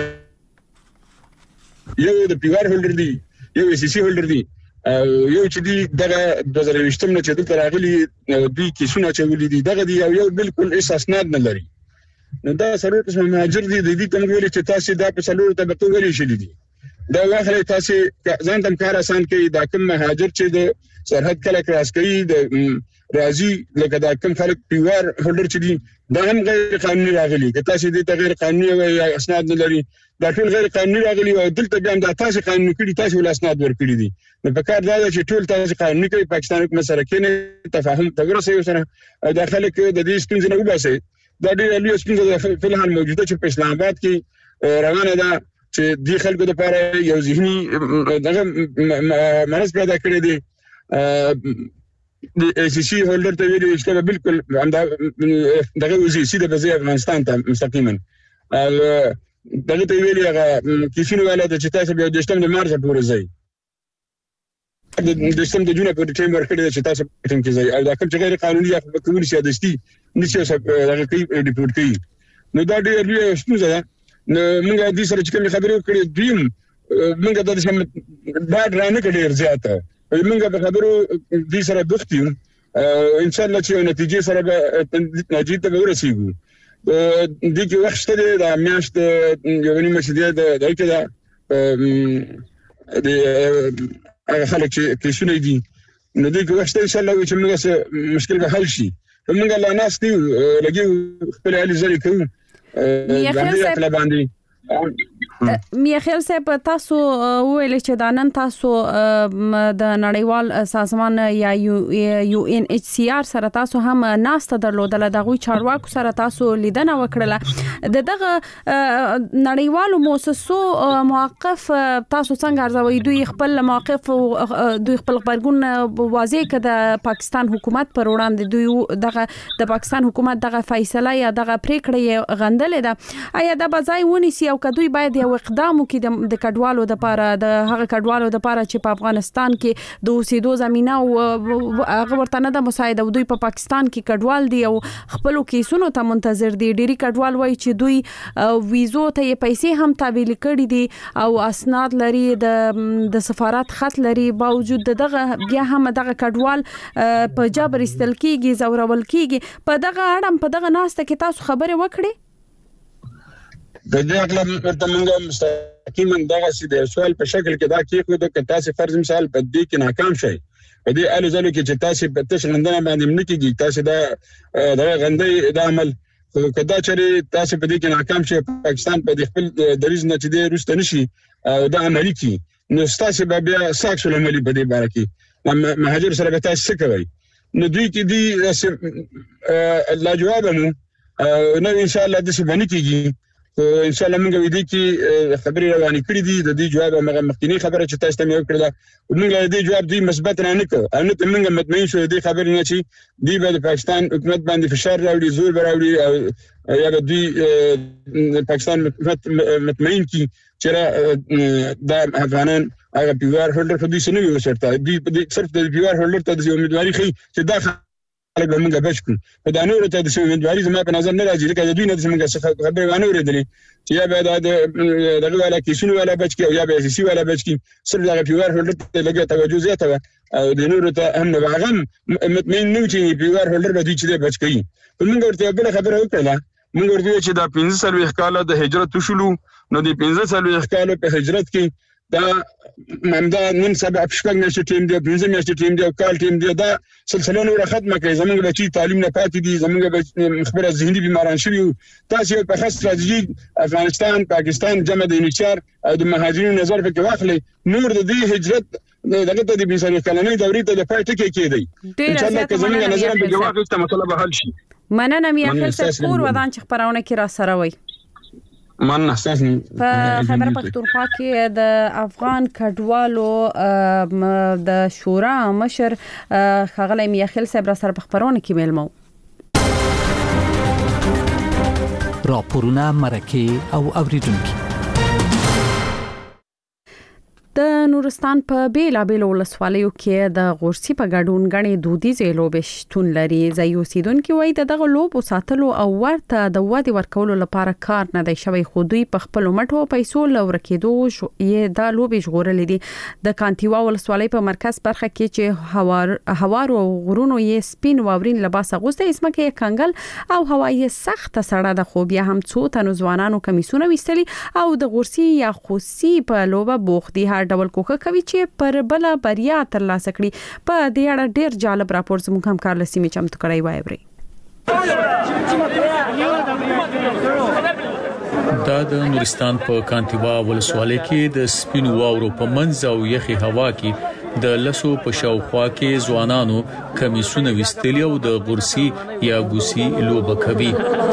یو د پیوار هولډر دی، یو سی سی هولډر دی، یو چې دی دغه د زره وشتم نه چې دلته راغلي دوی کیسونه چولې دي دغه دی یو بالکل اساسناد نه لري. نو دا سره قسم مهاجر دي د دې کوم ویل چې تاسو دا په سلور طبقه ویلي شې دي. دا واخلې تاسو ځان تم کار آسان کوي. دا کوم مهاجر چې د سرحد کله کراس کوي د راځي لکه دا کوم خلک پیوار هولډر چې دي دا هم غیر قانوني راغلي. که تاسو دې ته غیر قانوني وي یا اسناد نه لري دا ټول غیر قانوني راغلي او دلته بیا دا تاسو قانوني کړی تاسو ول اسناد ورکړي دي. نو په کار دا چې ټول تاسو قانوني کوي پاکستان حکومت سره کې تفاهم تګرسي سره داخله کې د دې ستونزې نه وباسي. دا ډېر لوی ستونزه په الحال موجوده چې په اسلام آباد کې روانه ده چې د خلکو لپاره یو ذهني دغه مرز پیدا کړی دی. د ای سی سی هولډر ته ویلي چې بالکل دغه وزي سي د بځای افغانستان ته مستقیما دغه ته ویلي هغه کیسونه ویل چې تاسو بیا د شتم د مارچ پورې ځای د سم د جون په ټیم ورکړی چې تاسو په ټیم کې ځای او دا کوم چې غیر قانوني یا په کومي سیادتي نشي هغه کوي ریپورت کوي. نو دا ډېر لوی ستونزه ده. نو موږ د دې سره چې کوم خبرې وکړې دیم موږ د دې سم دا درانه کډیر زیاته موږ په خبرو دې سره بوخت یو ان شاء الله چې نتیجې سره به نتیجې ته ورسیږو. د دې کې وخت شته د میاشت یو نیمه شته د دایته دا د هغه خلک چې کیسونه دي نو دې کې وخت ان شاء الله چې موږ مشکل به حل شي. موږ لا ناس دی لګي خپل علي زری کوي باندې باندې میاخیل صاحب تاسو ویل چې دا نن تاسو د نړیوال سازمان یا یو ان ایچ سی آر سره تاسو هم ناسته درلودل د غوي چارواکو سره تاسو لیدنه وکړه. د دغه نړیوالو مؤسسو موقف تاسو څنګه ارزوي؟ دوی خپل موقف دوی خپل خبرګون واضح کړ د پاکستان حکومت پر وړاندې دوی دغه د پاکستان حکومت دغه فیصله یا دغه پریکړه غندلې ده. آیا دا بځای ونیسي او کدوې باید یو اقدام وکړي د کډوالو د لپاره د هغه کډوالو د لپاره چې په افغانستان کې د اوسېدو زمينه او هغه ورته نه د مساعده دوی په پاکستان کې کډوال دي او خپل کیسونو ته منتظر دي. ډيري کډوال وایي چې دوی ویزو ته یې پیسې هم تحویل کړي دي او اسناد لري د د سفارت خط لري، باوجود دغه بیا هم دغه کډوال په جبر استل کیږي، زورول کیږي. په دغه اړه په دغه ناسته کې تاسو خبرې وکړي؟ د دې اقلام ورته موږ مستقیما دغه سیده سوال په شکل کې دا کېږي د تاسو فرض مثال په دې کې ناکام شي په دې اله ځلو کې چې تاسو په تاسو غندنه باندې نه کېږي، تاسو دا د غندې د عمل کدا چې تاسو په دې کې ناکام شي پاکستان په خپل دریځ نه چې د روسته نشي او د عملی کې نو تاسو به بیا ساکسل عملی په دې باره کې مهاجر سره به تاسو څه کوي؟ نو دوی کې دي لا جواب نو نو ان شاء الله د څه باندې کېږي ان شاء الله موږ دې کې خبرې روانې کړې دي. د دې جواب هغه مخکینی خبره چې تاسو ته مې وکړه موږ له دې جواب دی مثبت نه نکړ ان ته موږ مطمئن شو دې خبرې نه چې دی به پاکستان حکومت باندې فشار راوړي، زور راوړي او یا به دوی پاکستان مطمئن کی چې دا افغانان هغه پیوار هولډر په دې سنوي وسرته دی صرف د پیوار هولډر ته د امیدواري خي چې دا خلک به موږ بچ کړو. په دا نور ته د امیدواري زما په نظر نه راځي لکه دوی نه د موږ څخه خبرې ونه اورېدلې چې یا به د دغه والا کیسونو والا بچ کی او یا به سي والا بچ کی، صرف دا پیوار هولډر ته لګي توجه زیاته و او د نور ته هم نه واغم مطمئن نه چې پیوار هولډر به دوی چې بچ کوي. موږ ورته بل خبره وکړه، موږ ورته چې دا پنځه سلوي کاله د هجرت وشلو نو د پنځه سلوي کاله په هجرت کې دا ممدا نن سبا پښکنګ نشي ټیم دی، پنځه میاشتې ټیم دی او کال ټیم دی، دا سلسله نور ختمه کوي. زمونږ بچي تعلیم نه پاتې دي، زمونږ مخبره ذهني بیماران شوي. تاسو په خاص استراتیژي افغانستان پاکستان جمع د انچار او د مهاجرینو نظر په واخلي نور د دې هجرت دغه ته د بیساري کلنۍ دورې ته د پاتې کې کېدی ان شاء الله که زمونږ نظر په جواب ته مسله به حل شي. مننه مې اخر څه کور ودان چې خبرونه کې را سره وي. من احساس په خبر پښتونخوا کې د افغان کډوالو د شورا مشر خغلی میاخیل صاحب را سره په خبرونه کې ملمو راپورونه مرکه او اوریدونکو. د نورستان په بیلا بیل ولسوالیو کې د غورسي په ګډون غني دودیزې لوبې شتون لري. ځایو سیدونکو وایي دغه لوبو ساتلو او ورته د وادي ورکولو لپاره کار نه دی شوی، خو دوی په خپل مټو پیسو لورکېدو یې د لوبې ژغورلې دي. د کانتیوا ولسوالۍ په مرکز برخه کې چې هوار هوار او غرونو یې سپین واورین لباس اغوسته، اسمکه یې کنګل او هوایي سخت سړه د خو بیا هم څو تنو ځوانانو کمیسونه وستلي او د غورسي یا خوسي په لوبه بوخ دي ډول کوکه کوي چې پر بل بریا تر لاسه کړي. په دې اړه ډیر جالب راپور زموږ همکار لسیمه چمتو کړی وایي. دا د نورستان په کانتیوا ولسوالۍ کې د سپینو واورو په منځ او یخي هوا کې د لسو په شاوخوا کې ځوانانو کمیسونه وستلي او د غورسي یا ګوسي لوبه کوي.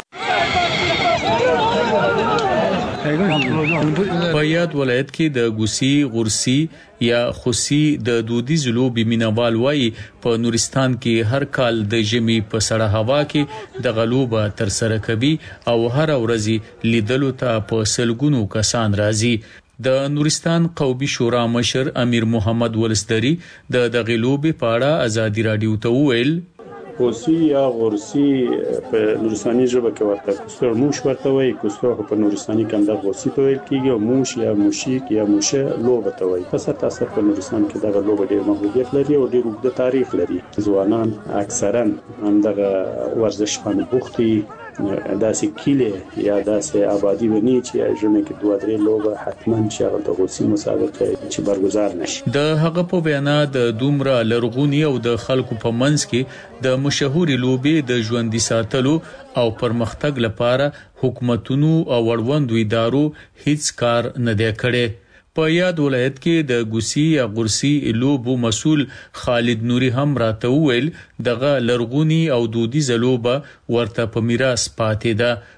په یاد ولایت کې د ګوسي غورسي یا خوسي د دودیز لوبې مینوال وایي په نورستان کې هر کال د ژمي په سړه هوا کې د غلوبه تر سره کوي او هر ورځ لیدلو ته په سلګونو کسان راځي. د نورستان قومي شورا مشر امیر محمد ولسدری د دغه لوبې په اړه ازادي رادیو ته وویل خوسي یا غورسي په نورستاني ژبه کې ورته کوستر موش ورته وایي. کوستر په نورستاني کې د غورسي په ویل کېږي او موش یا موشیک یا موشه لوبه ته وایي. پس تاسو په نورستان کې دغه لوبه ډېر محبوبیت لري او ډېر اوږد تاریخ لري. ځوانان اکثرا هم دغه ورزش باندې بوختي، داسې کیله یا داسې آبادی ونی چې ژمه کې دوه درې لوبه حتما چې هغه د غوسي مسابقه چې برگزار نشي. د هغه په بیان د دومره لرغونی او د خلکو په منځ کې د مشهوري لوبې د ژوندۍ ساتلو او پرمختګ لپاره حکومتونو او وړوندو ادارو هیڅ کار نه دی کړی. په یاد ولایت کې د ګوسي یا غورسي لوبو مسول خالد نوري هم راته ویل دغه لرغونی او دودیزه لوبه ورته په میراث پاتې ده،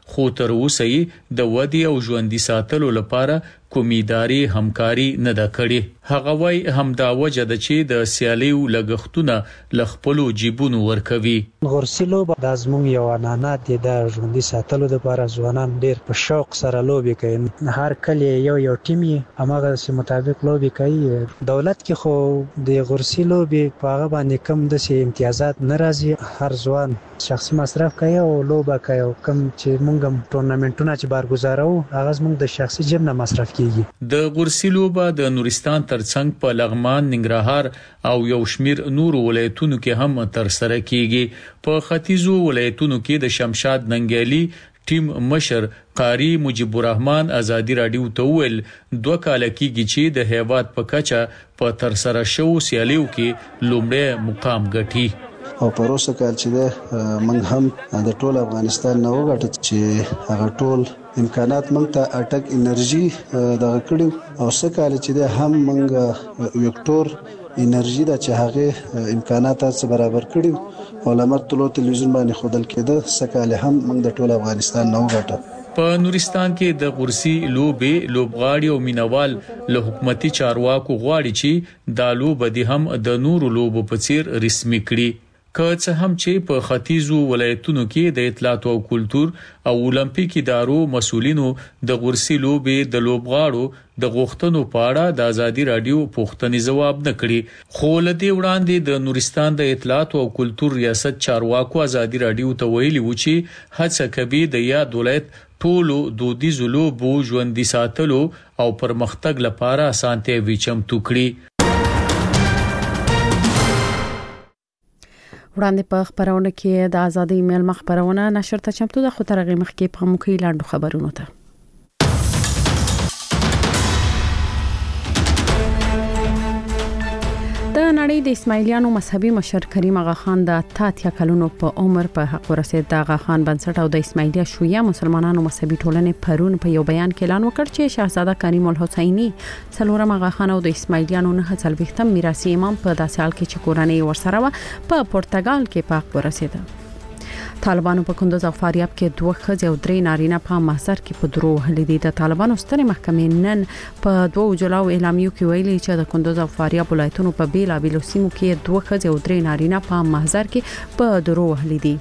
خو تر اوسه یې د ودی او ژوندۍ ساتلو لپاره کومې ادارې همکاري نه ده کړې. هغه وايي همدا وجه ده چې د سیالیو لګښتونه له خپلو جیبونو ورکوي. غرسي لوبه د زموږ یو عنعنات دی د ژوندۍ ساتلو لپاره ځوانان ډېر په شوق سره لوبې کوي. هر کله یو یو ټیم یې همغه سي مطابق لوبې کوي. دولت کې خو د غرسي لوبې په هغه باندې کم د سي امتیازات نه راځي. هر ځوان شخصي مصرف کوي او لوبه کوي. کم چې موږ هم ټورنمنټونه چې بارګزارو هغه زموږ د شخصي جیب نه مصرف کوي. د غرسي لوبه د نورستان ترڅنګ په لغمان، ننګرهار او یو شمیر نورو ولایتونو کې هم تر سره کیږي. په ختیځو ولایتونو کې د شمشاد ننګیالي ټیم مشر قاری مجيب الرحمن ازادي رادیو ته ویل دوه کال کېږي چې د هیواد په کچه په تر سره شو سیالیو کې لومړی مقام ګټي. او پروسه کال چې ده موږ هم د ټول افغانستان نه وګټل چې هغه ټول امکانات موږ ته اټک انرژي دغه کړو او څه کال چې ده هم موږ وکټور انرژي د چې هغه امکانات څخه برابر کړو او لمر طلوع تلویزیون باندې خودل کېده څه کال هم موږ د ټول افغانستان نه وګټل. په نورستان کې د غرسي لوبې لوبغاړي او مینوال له حکومتي چارواکو غواړي چې دا لوبه د هم د نورو لوبو په څیر رسمي کړي. که څه هم چې په ختیځو ولایتونو کې د اطلاعات او کلتور او اولمپیک ادارو مسؤلینو د غرسي لوبې د لوبغاړو د غوښتنو په اړه د ازادي رادیو پوښتنې ځواب نه کړي. خو لدې وړاندې د نورستان د اطلاعات او کلتور ریاست چارواکو ازادي رادیو ته ویلي و چې هڅه کوي د یاد ولایت ټولو دودیزو لوبو ژوندۍ ساتلو او پرمختګ لپاره اسانتیاوې چمتو کړي. وړاندې په خبرونه کې د ازادي ایمیل مخبرونه نشر ته چمتو ده. خو ترغه مخکې په موخي لاندو خبرونه ته د نړۍ د اسماعیلیانو مذهبي مشر کریم اغا خان د اتیا کلونو په عمر په حق ورسید. د اغا خان بنسټ او د اسماعیلیا شویا مسلمانانو مذهبي ټولنې پرون په یو بیان کې اعلان وکړ چې شاهزاده کریم الحسینی څلورم اغا خان او د اسماعیلیانو نه څلوېښتم میراثي امام په داسې حال کې چې کورنۍ ورسره و په پرتګال کې په حق ورسید. طالبانو په کندوز او فاریاب کې دوه ښځې او درې نارینه په محضر کې په درو وهلي دي. د طالبانو سترې محکمې نن په دوه جولاو اعلامیو کې ویلي چې د کندوز او فاریاب ولایتونو په بیلابیلو سیمو کې دوه ښځې او درې نارینه په محضر کې په درو وهلي دي.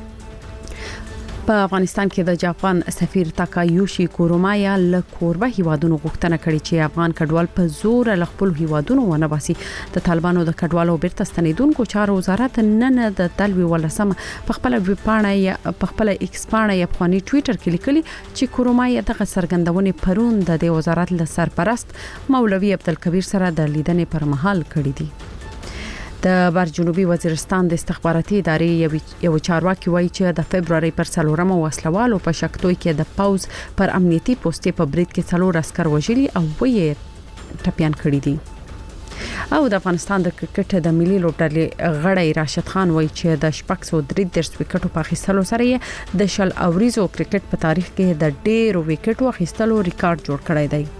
په افغانستان کې د جاپان سفیر تاکایوشي کورومایا له کوربه هیوادونو غوښتنه کړې چې افغان کډوال په زور له خپل هیوادونو ونه باسي. د طالبانو د کډوالو بیرته ستنیدونکو چارو وزارت نن د دلوي ولسم په خپل ویب پاڼه په خپل ایکس پاڼه افغاني ټوئیټر کې لیکلي چې کورومایا دغه سرګندونې پرون د دې وزارت له سرپرست مولوي عبدالکبیر سره د لیدنې پر مهال کړې دي. د بر جنوبي وزیرستان د استخباراتي ادارې یو چارواکي وایي چې د فبرवरी پر څلورمه وسلوالو په شکتوي کې د پاوز پر امنیتي پوسټې په برید کې څلور عسكر وژلي او وې ټپيان کړي دي. او د افغانستان د کرکټ د ملي لوبډلې غړی راشد خان وایي چې د شپږ سوه درې دېرش وکټو په اخیستلو سره د شل اوریزو کرکټ په تاریخ کې د ډېرو وکټو اخیستلو ریکارډ جوړ کړی دی.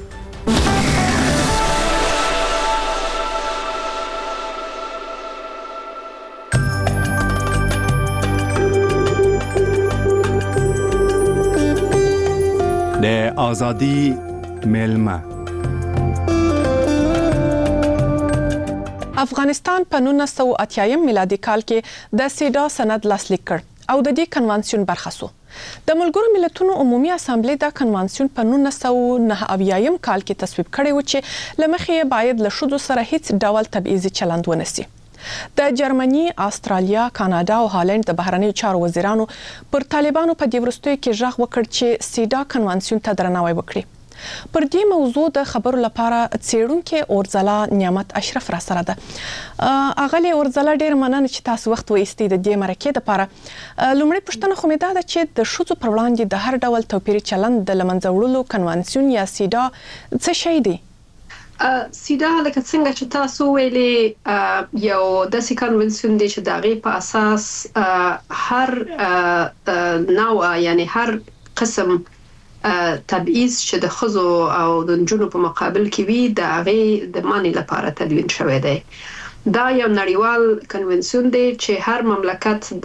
د ازادي میلمه افغانستان په نولس سوه اتیا میلادي کال کې د سیډا سند لاسلیک کړ او د دې کنوانسیون برخه شو. د ملګرو ملتونو عمومي اسامبلې دا کنوانسیون په نولس سوه نهه اویا کال کې تصویب کړی و چې لمخې باید له شذو سره هیڅ ډول تبعیضي چلند ونسی. د جرمني، استرالیا، کاناډا او هالند د بهرنیو چارو وزیرانو پر طالبانو په دې وروستیو کې ژغ وکړ چې سیډا کنوانسیون ته درناوی وکړي. پر دې موضوع د خبرو لپاره څېړونکي اورځلا نعمت اشرف را سره ده. اغلی اورځلا ډېر مننه چې تاسو وخت وایستئ د دې مرکې لپاره. لومړی پوښتنه خو مې دا ده چې د ښځو پر وړاندې د هر ډول توپیري چلند د له منځه وړلو کنوانسیون یا سیډا څه شی دی؟ سیدا لکه څنګه چې تاسو ویلي یو داسې کنونسیون دی چې د هغې په اساس هر نوع یعنی هر قسم تبعیض چې د ښځو او د نجونو په مقابل کې وي د هغې د منع لپاره تدوین شوی دی. دا یو نړیوال کنونسیون دی چې هر مملکت د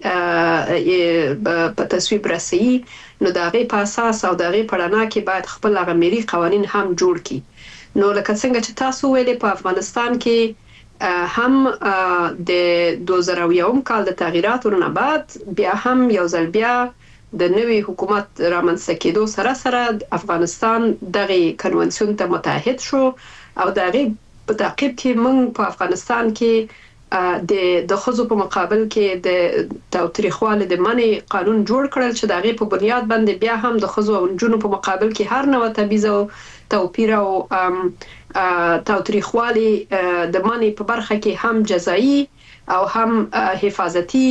په تصویب رسي، نو د هغې په اساس او د هغې په رڼا کې باید خپل هغه ملي قوانین هم جوړ کړي. نو لکه څنګه چې تاسو ویلې په افغانستان کې هم د دوه زره یو کال د تغییراتو نه بعد بیا هم یو ځل بیا د نوي حکومت رامنځته کېدو سره سره افغانستان دغه کنونسیون ته متحد شو او دغه په تعقیب کې موږ په افغانستان کې د د خزو په مقابل کې د تاوتریخوالي د منع قانون جوړ کړل چې دغه په بنیاد باندې بیا هم د خزو او نجونو په مقابل کې هر نوع تبعیض او توپیر او تاوتریخوالي د منع په برخه کې هم جزایی او هم حفاظتي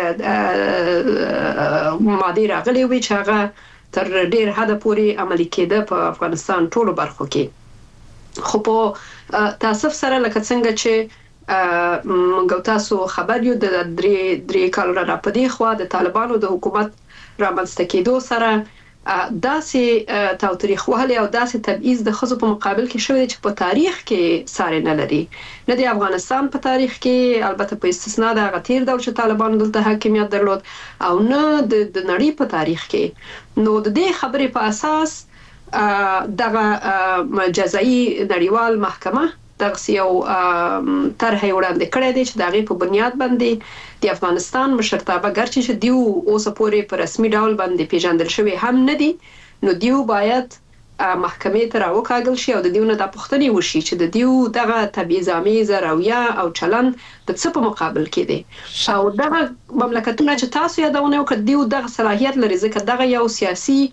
ماده راغلي وي چې هغه تر ډیر حد پورې عملي کېده په افغانستان ټولو برخو کې. خو په تاسف سره لکه څنګه چې موږ تاسو خبر یو د درې درې کال را پدې خو د طالبانو د حکومت رامنځته کېدو سره داسې تاوتریخوالی او داسې تبعیض د خزو په مقابل کې شوی چې په تاریخ کې ساری نه لري، نه د افغانستان په تاریخ کې، البته په استثناء د هغه تیر دور چې طالبانو دلته حاکمیت درلود، او نه د نړۍ په تاریخ کې. نو د دې خبرې په اساس دغه جزایي نړیوال محکمه دغه یو طرح وړاندې کړی دی چې دغه په بنیاد باندې د افغانستان مشرتابه ګرچې چې دیو اوس پورې په رسمي ډول باندې پیژندل شوی هم نه دي، نو دیو باید محکمې ته راوکاږل شي او د دیو نه د پوښتنې وشي چې د دیو دغه تبعیض‌آمیزه رویه او چلند د څه په مقابل کې دی او دغه مملکتونه چې تاسو یادونه وکړه دیو دغه صلاحیت لري ځکه دغه یو سیاسي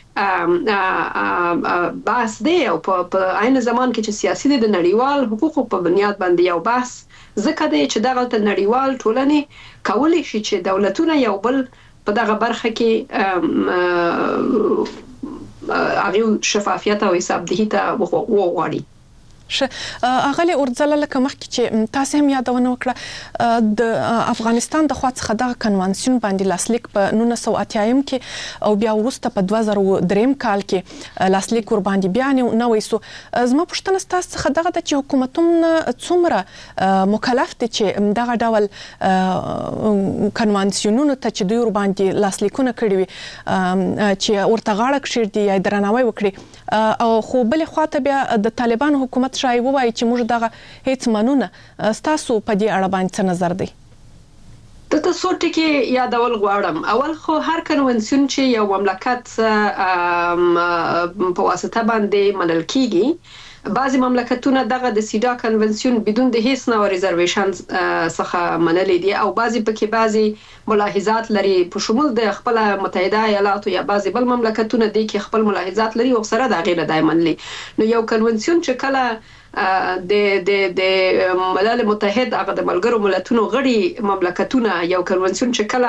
بحث دی او په عین زمان کې چې سیاسي د نړیوال حقوقو په بنیاد باندې یو بحث ځکه دی چې دغه نړیوال ټولنې کولی شي چې دولتونه یو بل په دغه برخه کې هغه شفافیت او حسابدهي ته وغواړي. اغلی اورځله لکه مخکې چې تاسو هم یادونه وکړه د افغانستان د خوا څخه د کنوانسیون باندې لاسلیک په نولس سوه اتیا کې او بیا وروسته په دوه زره درې کال کې لاسلیک ور باندې بیا نه وېسو. زما پوښتنه تاسو څخه دغه د چې حکومتونه څومره مکلف دي چې دغه ډول کنوانسیونونو ته چې دوی ور باندې لاسلیکونه کړی وي چې ورته غاړه کښېږدي یا درناوی وکړي، او خو بل خواته بیا د طالبانو حکومت شای وایي چې موږ دغه هیڅ منونه. ستاسو په دې اړه باندې څه نظر دی؟ د تاسو ټکی یادول غواړم. اول خو هر کنونسیون چې یو مملکت په واسطه باندې منل کیږي، بعضی مملکتونه دغه د سیدا کنونسیون بدون د هیڅ نوع ریزرویشن څخه منلې دي او بعضی پکې بعضی ملاحظات لري په شمول د خپل متحده ایالاتو یا بعضی بل مملکتونه دي کې خپل ملاحظات لري او سره د غیر دای منلي. نو یو کنونسیون چې کله د د د ملل متحد هغه د ملګرو ملتونو غړي مملکتونه یو کنونسیون چې کله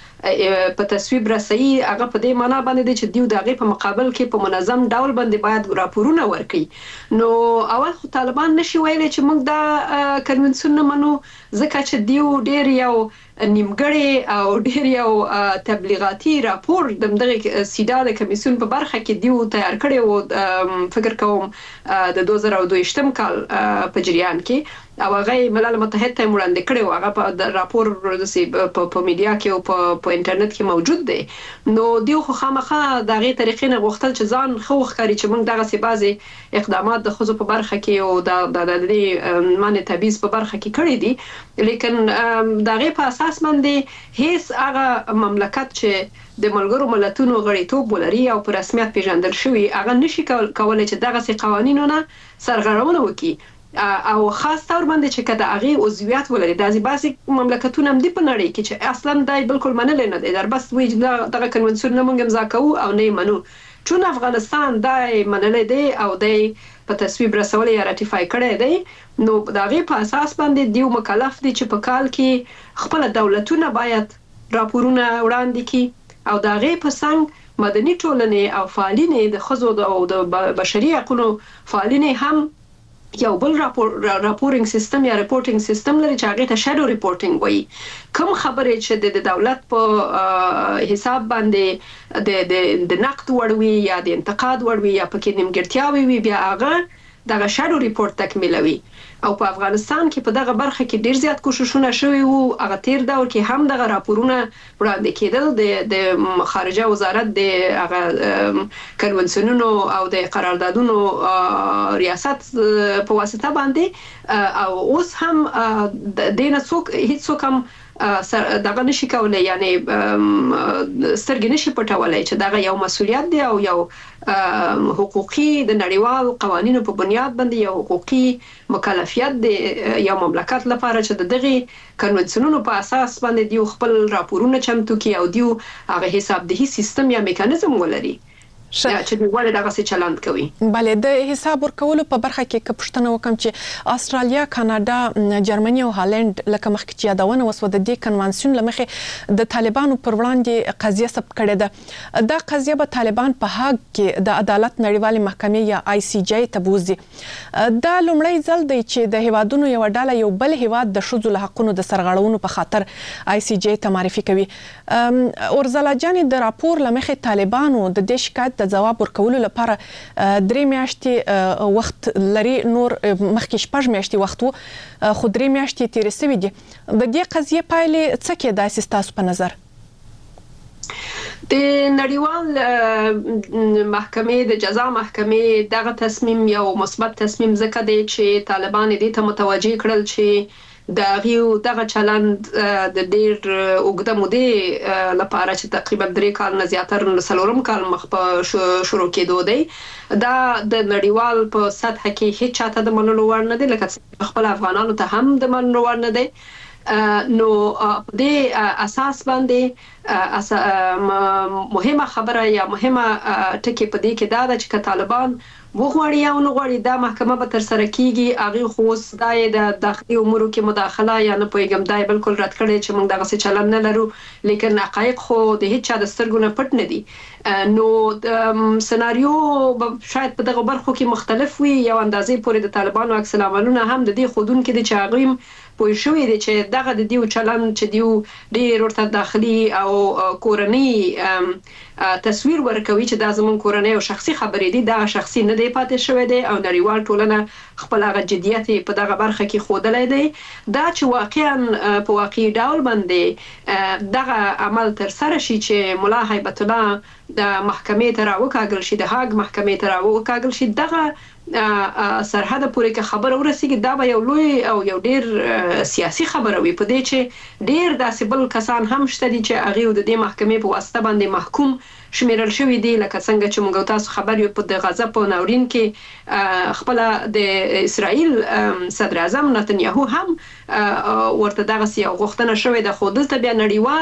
په تصویب رسي هغه په دې معنی باندې چې دیو دغه په مقابل کې په منظم ډول باندې باید راپورونه ورکړي. نو اول خو طالبان نشي ویلي چې موږ دا کنونسیون نه منو ځکه چې دیو ډیر یو نیمګړی او ډیر یو تبلیغاتي راپور د دغه سیدا د کمیسیون په برخه کې دیو تیار کړی او فکر کوم د دوه زره دوه کال په جریان کې او هغه ملل متحد ته وړاندې کړی او هغه په راپور په میډیا کې او په انټرنیټ کې موجود دی. نو دیو خو خامخا دغه طریقې نه غوښتل چې ځان خو ښکاري چې موږ دغه سی بازي اقدامات د خزو په برخه کې او د د معنی تبعیض په برخه کې کړی دي، لیکن دغه په اساس باندې هیڅ هغه مملکت چې د ملګرو ملتونو غړیتوب ولري او په رسمیت پیژندل شوی هغه نشي کولای چې دغه سی قوانینونه سرغړونه وکړي او خاص تور باندې چې کده هغه عضویت ولري. داسې باسي مملکتونه هم دي په نړۍ کې چې اصلا دای بالکل منل نه دي، در بس وی دغه کنونسیون نه موږ امضا کوو او نه منو. چون افغانستان دای منل دي او دای په تصویب رسول یا راتیفای کړی دی، نو دغه په اساس باندې دیو مکلف دي چې په کال کې خپل دولتونه باید راپورونه وړاندې کړي او دغه په څنګ مدني ټولنې او فعالینې د خزو او د بشري حقوقو فعالینې هم یو بل راپور راپورینګ سیستم یا ریپورټینګ سیستم لري چې هغه ته شادو ریپورټینګ وایي. کوم خبرې چې د دولت په حساب باندې د د د نقد وړوي یا د انتقاد وړوي یا پکې نیمګړتیاوي وي بیا هغه دغه شادو ریپورت تکمیلوي او په افغانستان کې په دغه برخه کې ډیر زیات کوششونه شوي وو. هغه تیر دور کې هم دغه راپورونه وړاندې کېدل د د خارجه وزارت د هغه کنونسیونونو او د قراردادونو ریاست په واسطه باندې او اوس هم د دینه څوک هیڅ څوک هم دغه نشي کولای، یعنی سترګې نشي پټولای چې دغه یو مسولیت دی او یو حقوقي د نړیوال قوانینو په بنیاد باندې یو حقوقي مکلفیت دی یو مملکت لپاره چې د دغه کنونسیونونو په اساس باندې دیو خپل راپورونه چمتو کړي او دیو هغه حسابدهي سیستم یا میکانیزم ولري چې ولې دغه څه چلند کوي. بله د حساب ورکولو په برخه کې که پوښتنه وکم چې استرالیا، کاناډا، جرمني او هالند لکه مخکې چې یادونه وسوه د دې کنوانسیون لمخې د طالبانو پر وړاندې قضیه ثبت کړې ده. دا قضیه به طالبان په هاګ کې د عدالت نړیوالې محکمې یا آی سی جی ته بوزي. دا لومړی ځل دی چې د هیوادونو یو ډله یو بل هیواد د ښځو له حقونو د سرغړونو په خاطر آی سی جی ته معرفي کوي. اورزلا جانې د راپور لمخې طالبانو د دې شکایت د جواب ورکولو لپاره درې میاشتې وخت لري، نور مخکې شپږ میاشتې وخت وو خو درې میاشتې تیرې شوې دي. د دې قضیې پایلې څه کېدای شي ستاسو په نظر؟ د نړیوال محکمې د جزا محکمې دغه تصمیم یو مثبت تصمیم ځکه دی چې طالبان دې ته متوجه کړل چې د غیو دغه چلند د ډیر اوږده مودې لپاره چې تقریبا درې کال نه زیاتره څلورم کال مخ په شروع کېدو دی، دا د نړیوال په سطح کې هیڅ چاته د منلو وړ نه دی، لکه خپل افغانانو ته هم د منلو وړ نه دی. نو په دې اساس باندې مهمه خبره یا مهمه ټکی په دې کې دا ده چې طالبان وغواړي یا نه غواړي دا محکمه به تر سره کیږي. هغه خو دای د داخلي امورو کې مداخله یا نه پویګم دای بالکل رد کړي چې موږ دغه څه چلن نه لرو، لیکن حقایق خو د هیڅ چا د سترګو نه پټ نه دي. نو سناریو شاید په دغه برخو کې مختلف وي. یو اندازې پورې د طالبانو عکس العملونه هم د دې خودون کې د چاغیم پوه شوې دي چې دغه د دیو چلن چې دیو ډیر ورته داخلي او کورنۍ تصویر ورکوي چې دا زمون کورنۍ او شخصي خبرې دي، دا شخصي نه دی پاتې شوی دی او نړیوال ټولنه خپل هغه جديت په دغه برخه کې خودلای دی. دا چې واقعا په واقعي ډول باندې دغه عمل تر سره شي چې مولا هیبت الله د محکمې ته راوکاږل شي، د هاګ محکمې ته راوکاږل شي، دغه سرحد پورې کې خبر ورسیږي، دا به یو لوی او یو ډیر سیاسي خبره وي په دې چې ډیر داسې بل کسان هم شته دي چې هغه د دې محکمې په واسطه باندې محکوم شمیرل شوی دی، لکه څنګه چې موږ تاسو خبر یو په د غزا په ناورین کې خپل د اسرائیل صدر اعظم نتنیاهو هم ورته دغه یو غوښتنه شوې ده، خو دلته بیا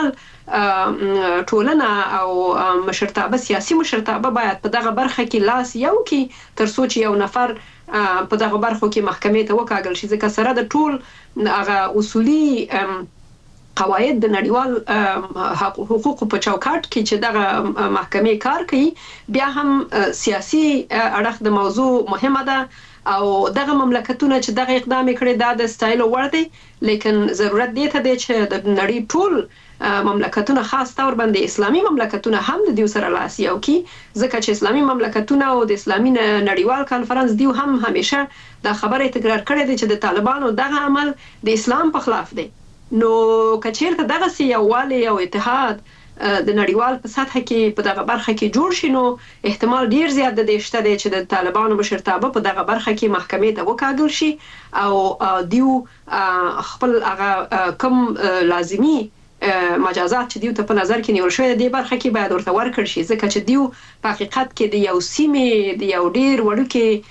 نړیوال ټولنه او مشرتابه سیاسي مشرتابه باید په دغه برخه کې لاس یو کې تر څو چې یو نفر په دغه برخو کې محکمې ته وکاږل شي، ځکه سره د ټول هغه اصولي قواعد د نړیوال حقوقو په چوکاټ کې چې دغه محکمې کار کوي، بیا هم سیاسي اړخ د موضوع مهمه ده او دغه مملکتونه چې دغه اقدام کړي دا د ستایلو وړ دی، لیکن ضرورت دی ته دی چې د نړۍ ټول مملکتونه خاص تور باندې اسلامي مملکتونه هم د دیو سره لاس یو کی، ځکه چې اسلامي مملکتونه او د اسلامي نړیوال کانفرنس دیو هم همیشه دا خبره تکرار کړې ده چې د طالبانو دغه عمل د اسلام په خلاف دی. نو کچیرته دغه سی یووالی او اتحاد د نړیوال په سطح کې په دغه برخه کې جوړ شي، نو احتمال ډیر زیات د دې شته دی چې د طالبانو مشرتابه په دغه برخه کې محکمې ته وکاږل شي او دیو خپل هغه کم لازمی مجازات چې دیو ته په نظر کې نیول شوی دی برخه کې باید ورته ورکړ شي، ځکه چې دیو په حقیقت کې د یو سیمې د یو ډیر وړوکی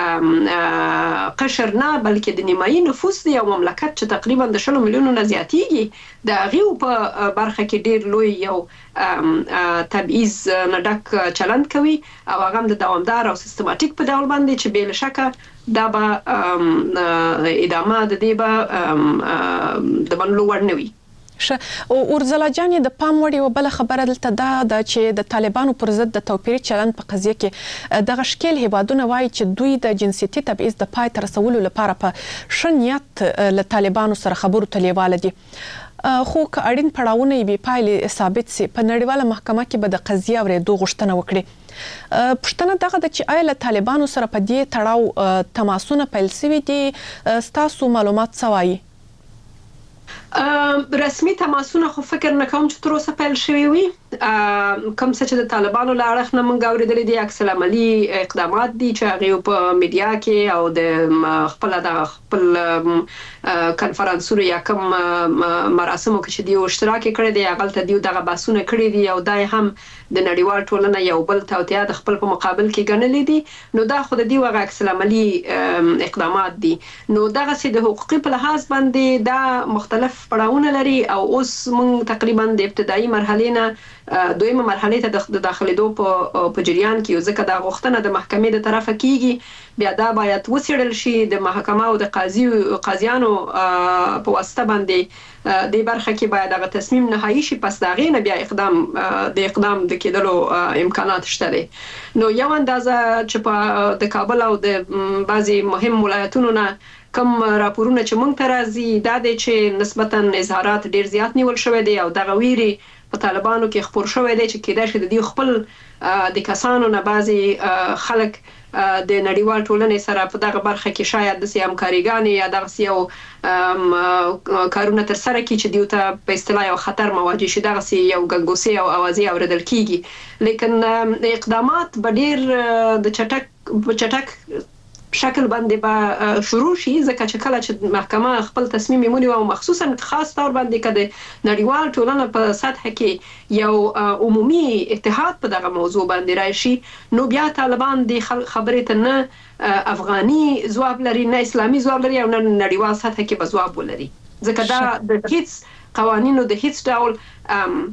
قشر نه بلکې د نیمایي نفوس دی یو مملکت چې تقریبا د شلو میلیونو نه زیاتیږي، د هغې په برخه کې ډیر لوی یو تبعیض نه ډک چلند کوي او هغه هم د دوامدار او سیستماتیک په ډول باندې چې بې له شکه دا به ادامه د دې به د منلو وړ نه وي. او اورزلا جانې د پام وړ یوه بله خبره دلته دا ده چې د طالبانو پر ضد د توپیري چلند په قضیه کې دغه ښکیل هیوادونه وایي چې دوی د جنسیتي تبعیض د پای ته رسولو لپاره په ښه نیت له طالبانو سره خبرو ته لیواله دي، خو که اړین پړاوونه یې بې پایلې ثابت سي په نړیواله محکمه کې به د قضیې اورېدو غوښتنه وکړي. پښتنه دغه د چې آیا له طالبانو سره په دې تړاو تماسونه پیل شوي دي ستاسو معلومات سوایي رسمي تماسونه خو فکر نه کوم چې تر اوسه پیل شوي وي کوم څه چې د طالبانو له اړخ نه موږ اورېدلي دي عکس العملي اقدامات دي چې هغه په میډیا کې او د خپل د خپل کنفرانسونو یا کوم مراسمو کې چې دی اشتراک کړی دی هغه ته دی دغه باسونه کړی دي او دای هم د نړیوال ټولنه یو بل توطئه د خپل په مقابل کې ګڼلې دي نو دا خو د دی وغه عکس العملي اقدامات دي نو دغه سي د حقوقي په لحاظ باندې دا مختلف پړاوونه لري او اوس موږ تقریبا د ابتدایي مرحله نه دویمه مرحله ته د داخليدو په په جریان کې یو ځکه دا غوښتنه د محکمې د طرفه کیږي بیا دا باید وڅېړل شي د محکمه او د قاضي قاضیانو په واسطه باندې د برخه کې باید هغه تصمیم نهایی شي پس دا غي نه بیا اقدام د اقدام د کېدلو امکانات شته دي نو یو اندازه چې په د کابل او د بعضي مهم ولایتونو نه کوم راپورونه چې مونږ ته راځي دا د چې نسبتاً اظهارات ډیر زیات نیول شوی دی او دغه ویري په طالبانو کې خبر شوی دی چې کېدای شي د دې خپل د کسانو نه بعضي خلک د نړیوال ټولنې سره په دغه برخه کې شاید د سیام کاریګان یا دغه یو کارونه تر سره کې چې دیو ته په اصطلاح یو خطر مواجه شي دغه یو ګنګوسي او اوازې اوریدل کیږي لیکن اقدامات به ډیر د چټک چټک شکل باندې به شروع شي ځکه چې کله چې محکمه خپل تصمیم ونیو او مخصوصا خاص تور باندې کده نړیوال ټولنه په سطح کې یو عمومي اتحاد په دغه موضوع باندې راشي نو بیا طالبان د خبرې ته نه افغاني ځواب لري نه اسلامي ځواب لري او نه نړیوال سطح کې به ځواب ولري ځکه دا د هیڅ قوانینو د هیڅ ډول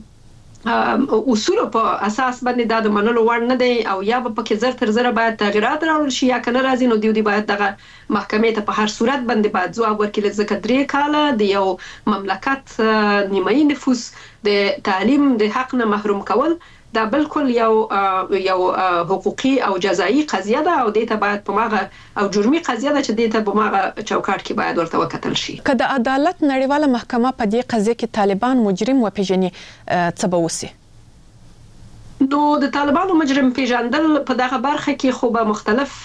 اصول په اساس باندې دا د منلو وړ نه دی او یا به پکې زر تر زر باید تغیرات راوړل شي یا کنه راځي نو دیو دی باید دغه محکمې ته په هر صورت باندې باید ځواب ورکړي ځکه درې کاله د یو مملکت نیمایي نفوس د تعلیم د حق نه محروم کول دا بالکل یو یو حقوقي او جزایی قضیه ده او دې ته باید په ماغه او جرمي قضیه ده چې دې ته په ماغه چوکاټ کې باید ورته وکتل شي که د عدالت نړیواله محکمه په دې قضیه کې طالبان مجرم وپیژني څه به وسی نو د طالبانو مجرم پیژندل په دغه برخه کې خو به مختلف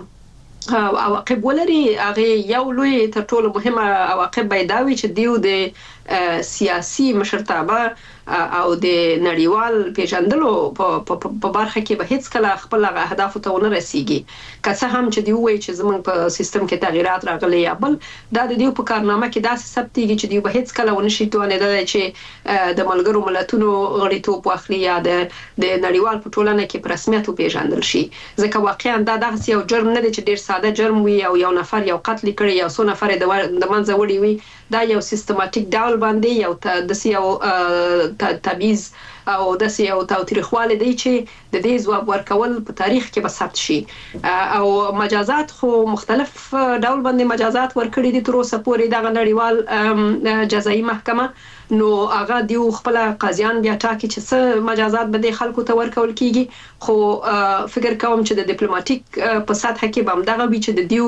عواقب ولري هغه یو لوی تر ټولو مهمه عواقب پیداوي چې دیو د سیاسي مشرتابه او د نړیوال پیژندلو په برخه کې به هیڅ کله خپل اهداف ته ونه رسیږي که څه هم چې دی وایي چې زموږ په سیستم کې تغیرات راغلي یا بل دا د دې په کارنامه کې داسې ثبتېږي چې دی به هیڅ کله ونه شي توانېدلی چې د ملګرو ملتونو غړیتوب واخلي یا د د نړیوال په ټولنه کې په رسمیت وپیژندل شي ځکه واقعا دا دغه یو جرم نه دی چې ډیر ساده جرم وي او یو نفر یو قتل کړي یا څو نفر د منځه وړي وي دا یو سیستماتیک ډول باندې یو د یو تبعیض او د یو تاوتریخواله دی چې د دې ځواب ورکول په تاریخ کې به ثبت شي او مجازات خو مختلف ډول باندې مجازات ورکړي دي تر اوسه پورې د نړیوال جزایي محکمه نو هغه دیو خپل قاضیان بیا ټاکي چې څه مجازات به د خلکو ته ورکول کیږي خو فکر کوم چې د ډیپلوماټیک په سطح کې به هم دغه وی چې د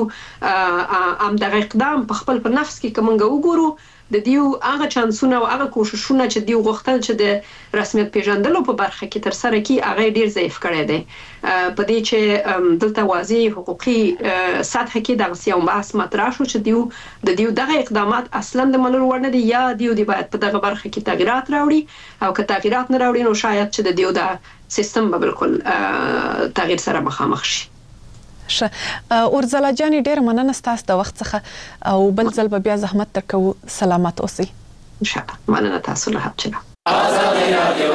دیو ام دغه اقدام په خپل په نفس کې کومنګ وګورو د دیو هغه چانسونه او هغه کوششونه چې دیو غوښتل چې د رسمیت پیژندلو په برخه کې تر سره کی هغه ډیر ضعیف کړی دی په دې چې دلته واضح حقوقي سطح کې دغه یو بحث مطرح شو چې دیو د دیو دغه اقدامات اصلا د منلو وړ نه دي یا دیو دی باید په دغه برخه کې تغیرات راوړي او که تغیرات نه راوړي نو شاید چې د دیو د سیستم به بالکل تغییر سره مخامخ شي ش اورزلا جان ډیر مننه ستاسو د وخت څخه او بل ځل بیا زحمت تکو سلامت اوسئ ان شاء الله مننه تاسو له حق آزادي رادیو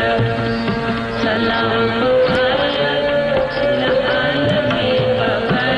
Salam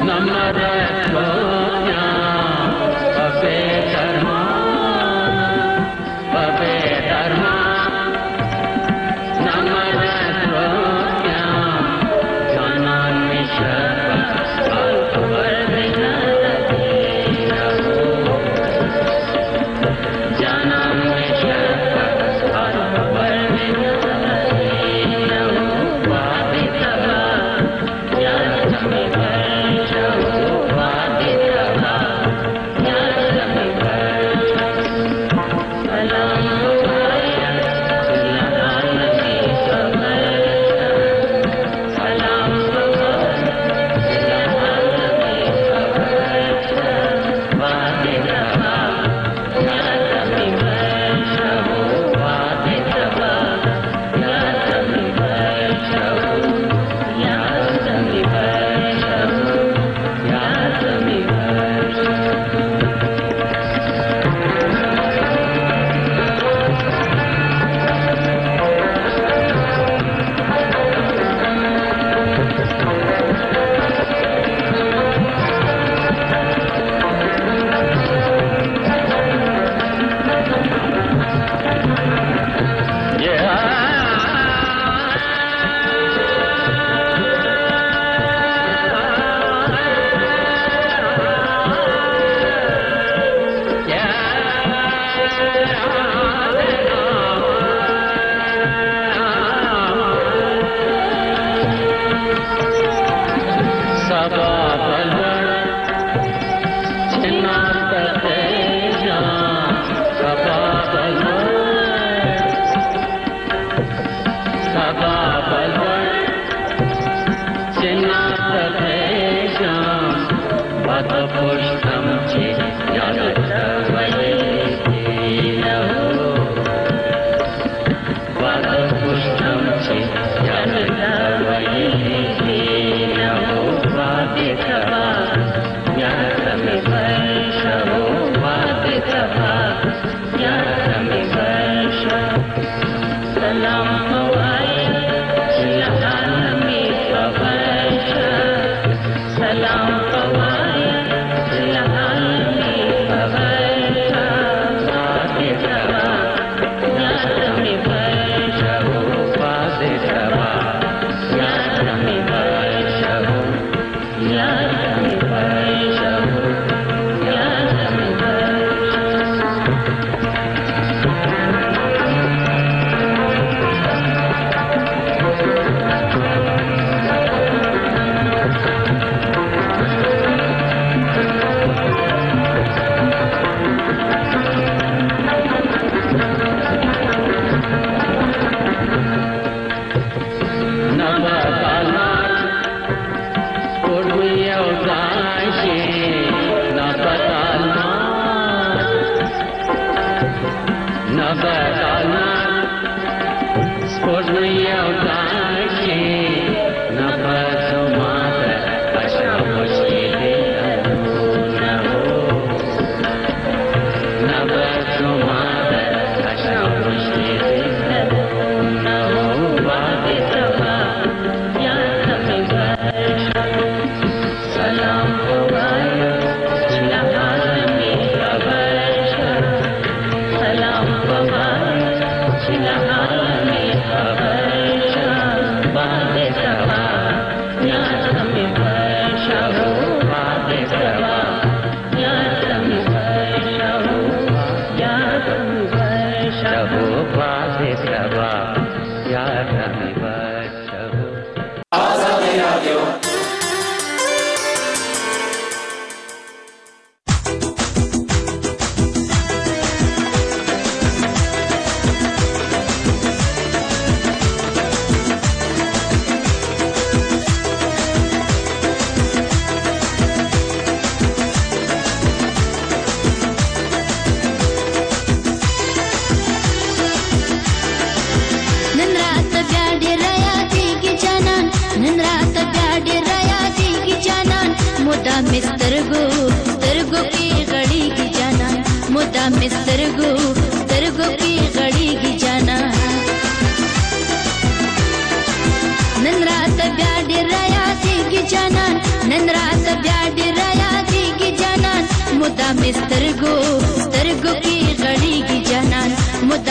नन रात प्यार रया थी कि जाना नन रात प्यार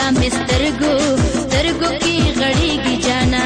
मुदा मिस्तरगो स्तरगो की घड़ीगी जाना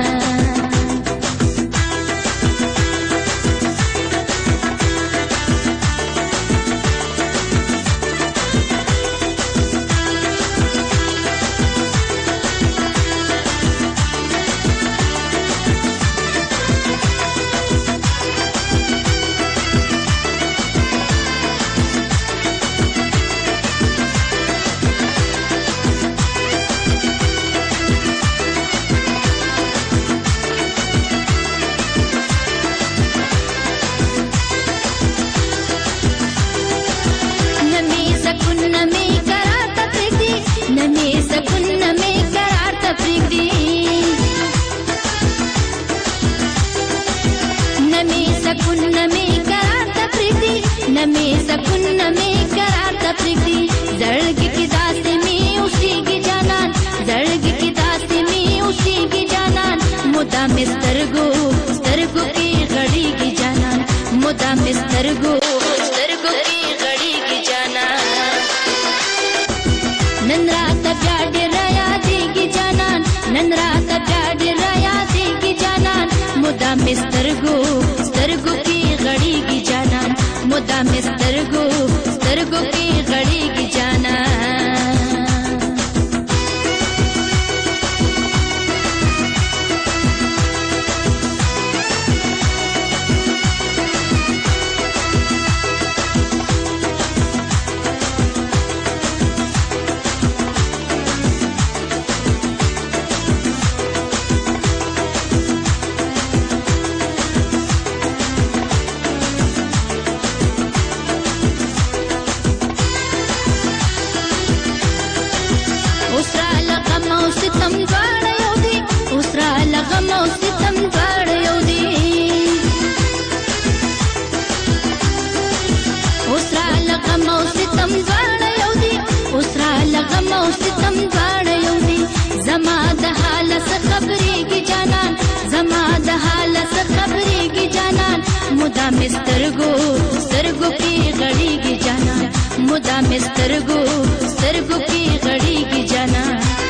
मिस्तरगो स्तरगो की घड़ी की जाना मुदा मिस्तरगो स्तरगो की घड़ी की जाना नंदरात प्यार राया देगी जाना नंदरात प्यार राया देगी जाना मुदा मिस्तरगो स्तरगो की घड़ी की जाना मुदा मिस्तरगो स्तरगो की घड़ी की जाना जमा दहाल से खबरी की जाना जमा दहाल से खबरी की जाना मुदा मिस्तरगो स्तरगो की घड़ी की जाना मुदा मिस्तरगो स्तरगो की घड़ी की जाना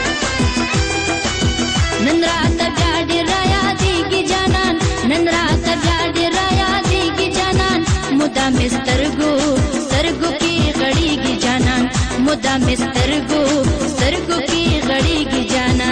नंदरात प्यार राया देगी जाना नंदरात प्यार राया देगी जाना मुदा मिस्तरगो स्तरगो की घड़ी की जाना मुदा मिस्तरगो स्तरगो की घड़ी की जाना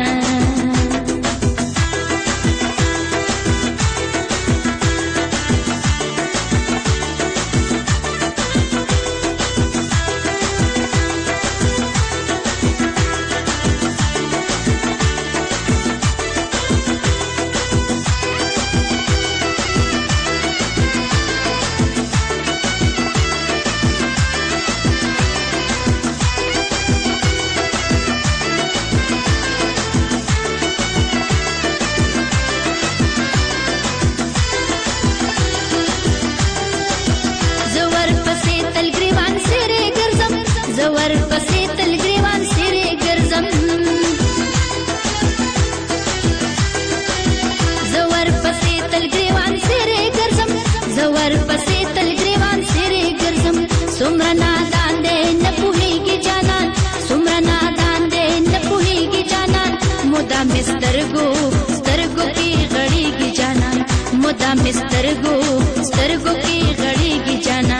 मिस्तरगो स्तरगो की घड़ी की जाना मुदा मिस्तरगो स्तरगो की घड़ी की जाना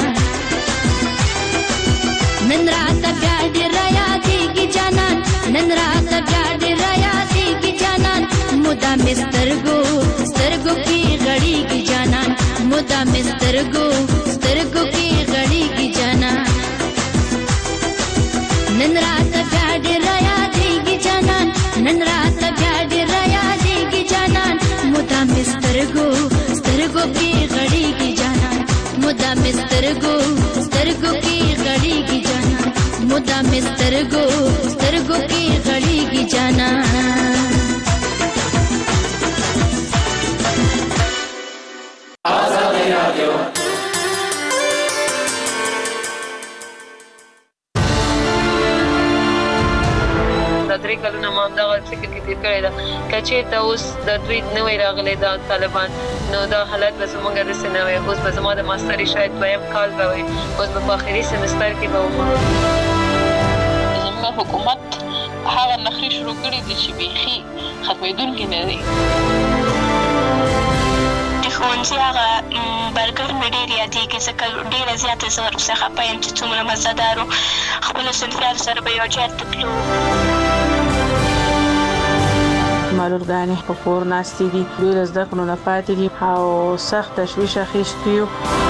नंदरात प्यार राया देगी जाना नंदरात प्यार राया देगी जाना मुदा मिस्तरगो स्तरगो की घड़ी की जाना मुदा मिस्तरगो स्तरगो की घड़ी की जाना नंदरात प्यार राया देगी जाना नंदरात प्यार राया देगी जाना मुदा मिस्तरगो स्तरगो की घड़ी की जाना मुदा मिस्तरगो स्तरगो की घड़ी की जाना मुदा मिस्तरगो स्तरगो की घड़ी की जाना आजादी राडियो درې کلونه ما همدغه فکر کې تېر کړی ده که چېرته اوس د دوی نوی راغلی دا طالبان نو دا حالت به زموږ داسې نه وی اوس به زما د ماستري شاید دویم کال به وي اوس به په آخري سمستر کې به وم زموږ حکومت هغه نخري شروع کړي دي چې بيخي ختمېدونکي نه دي. ښوونځي هغه برګر مې ډېر یادېږي ځکه ډېره زیاته زه ورڅخه خفه یم چې څومره مزهدار و. خپلو صنفیانو سره به یو ځای ته تلو. معلولګانې په کور ناستې دي، ډېر زده کړو نه پاتې دي او سخت تشویش اخیستی یو.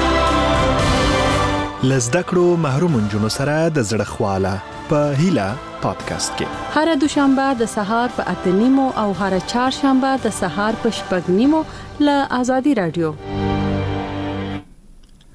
له زده کړو محروم نجونو سره د زړه خواله په هیله پادکاسټ کې هر دوشنبه د سهار په اته نیمو او هر چهارشنبه د سهار په شپږ نیمو له آزادي رادیو.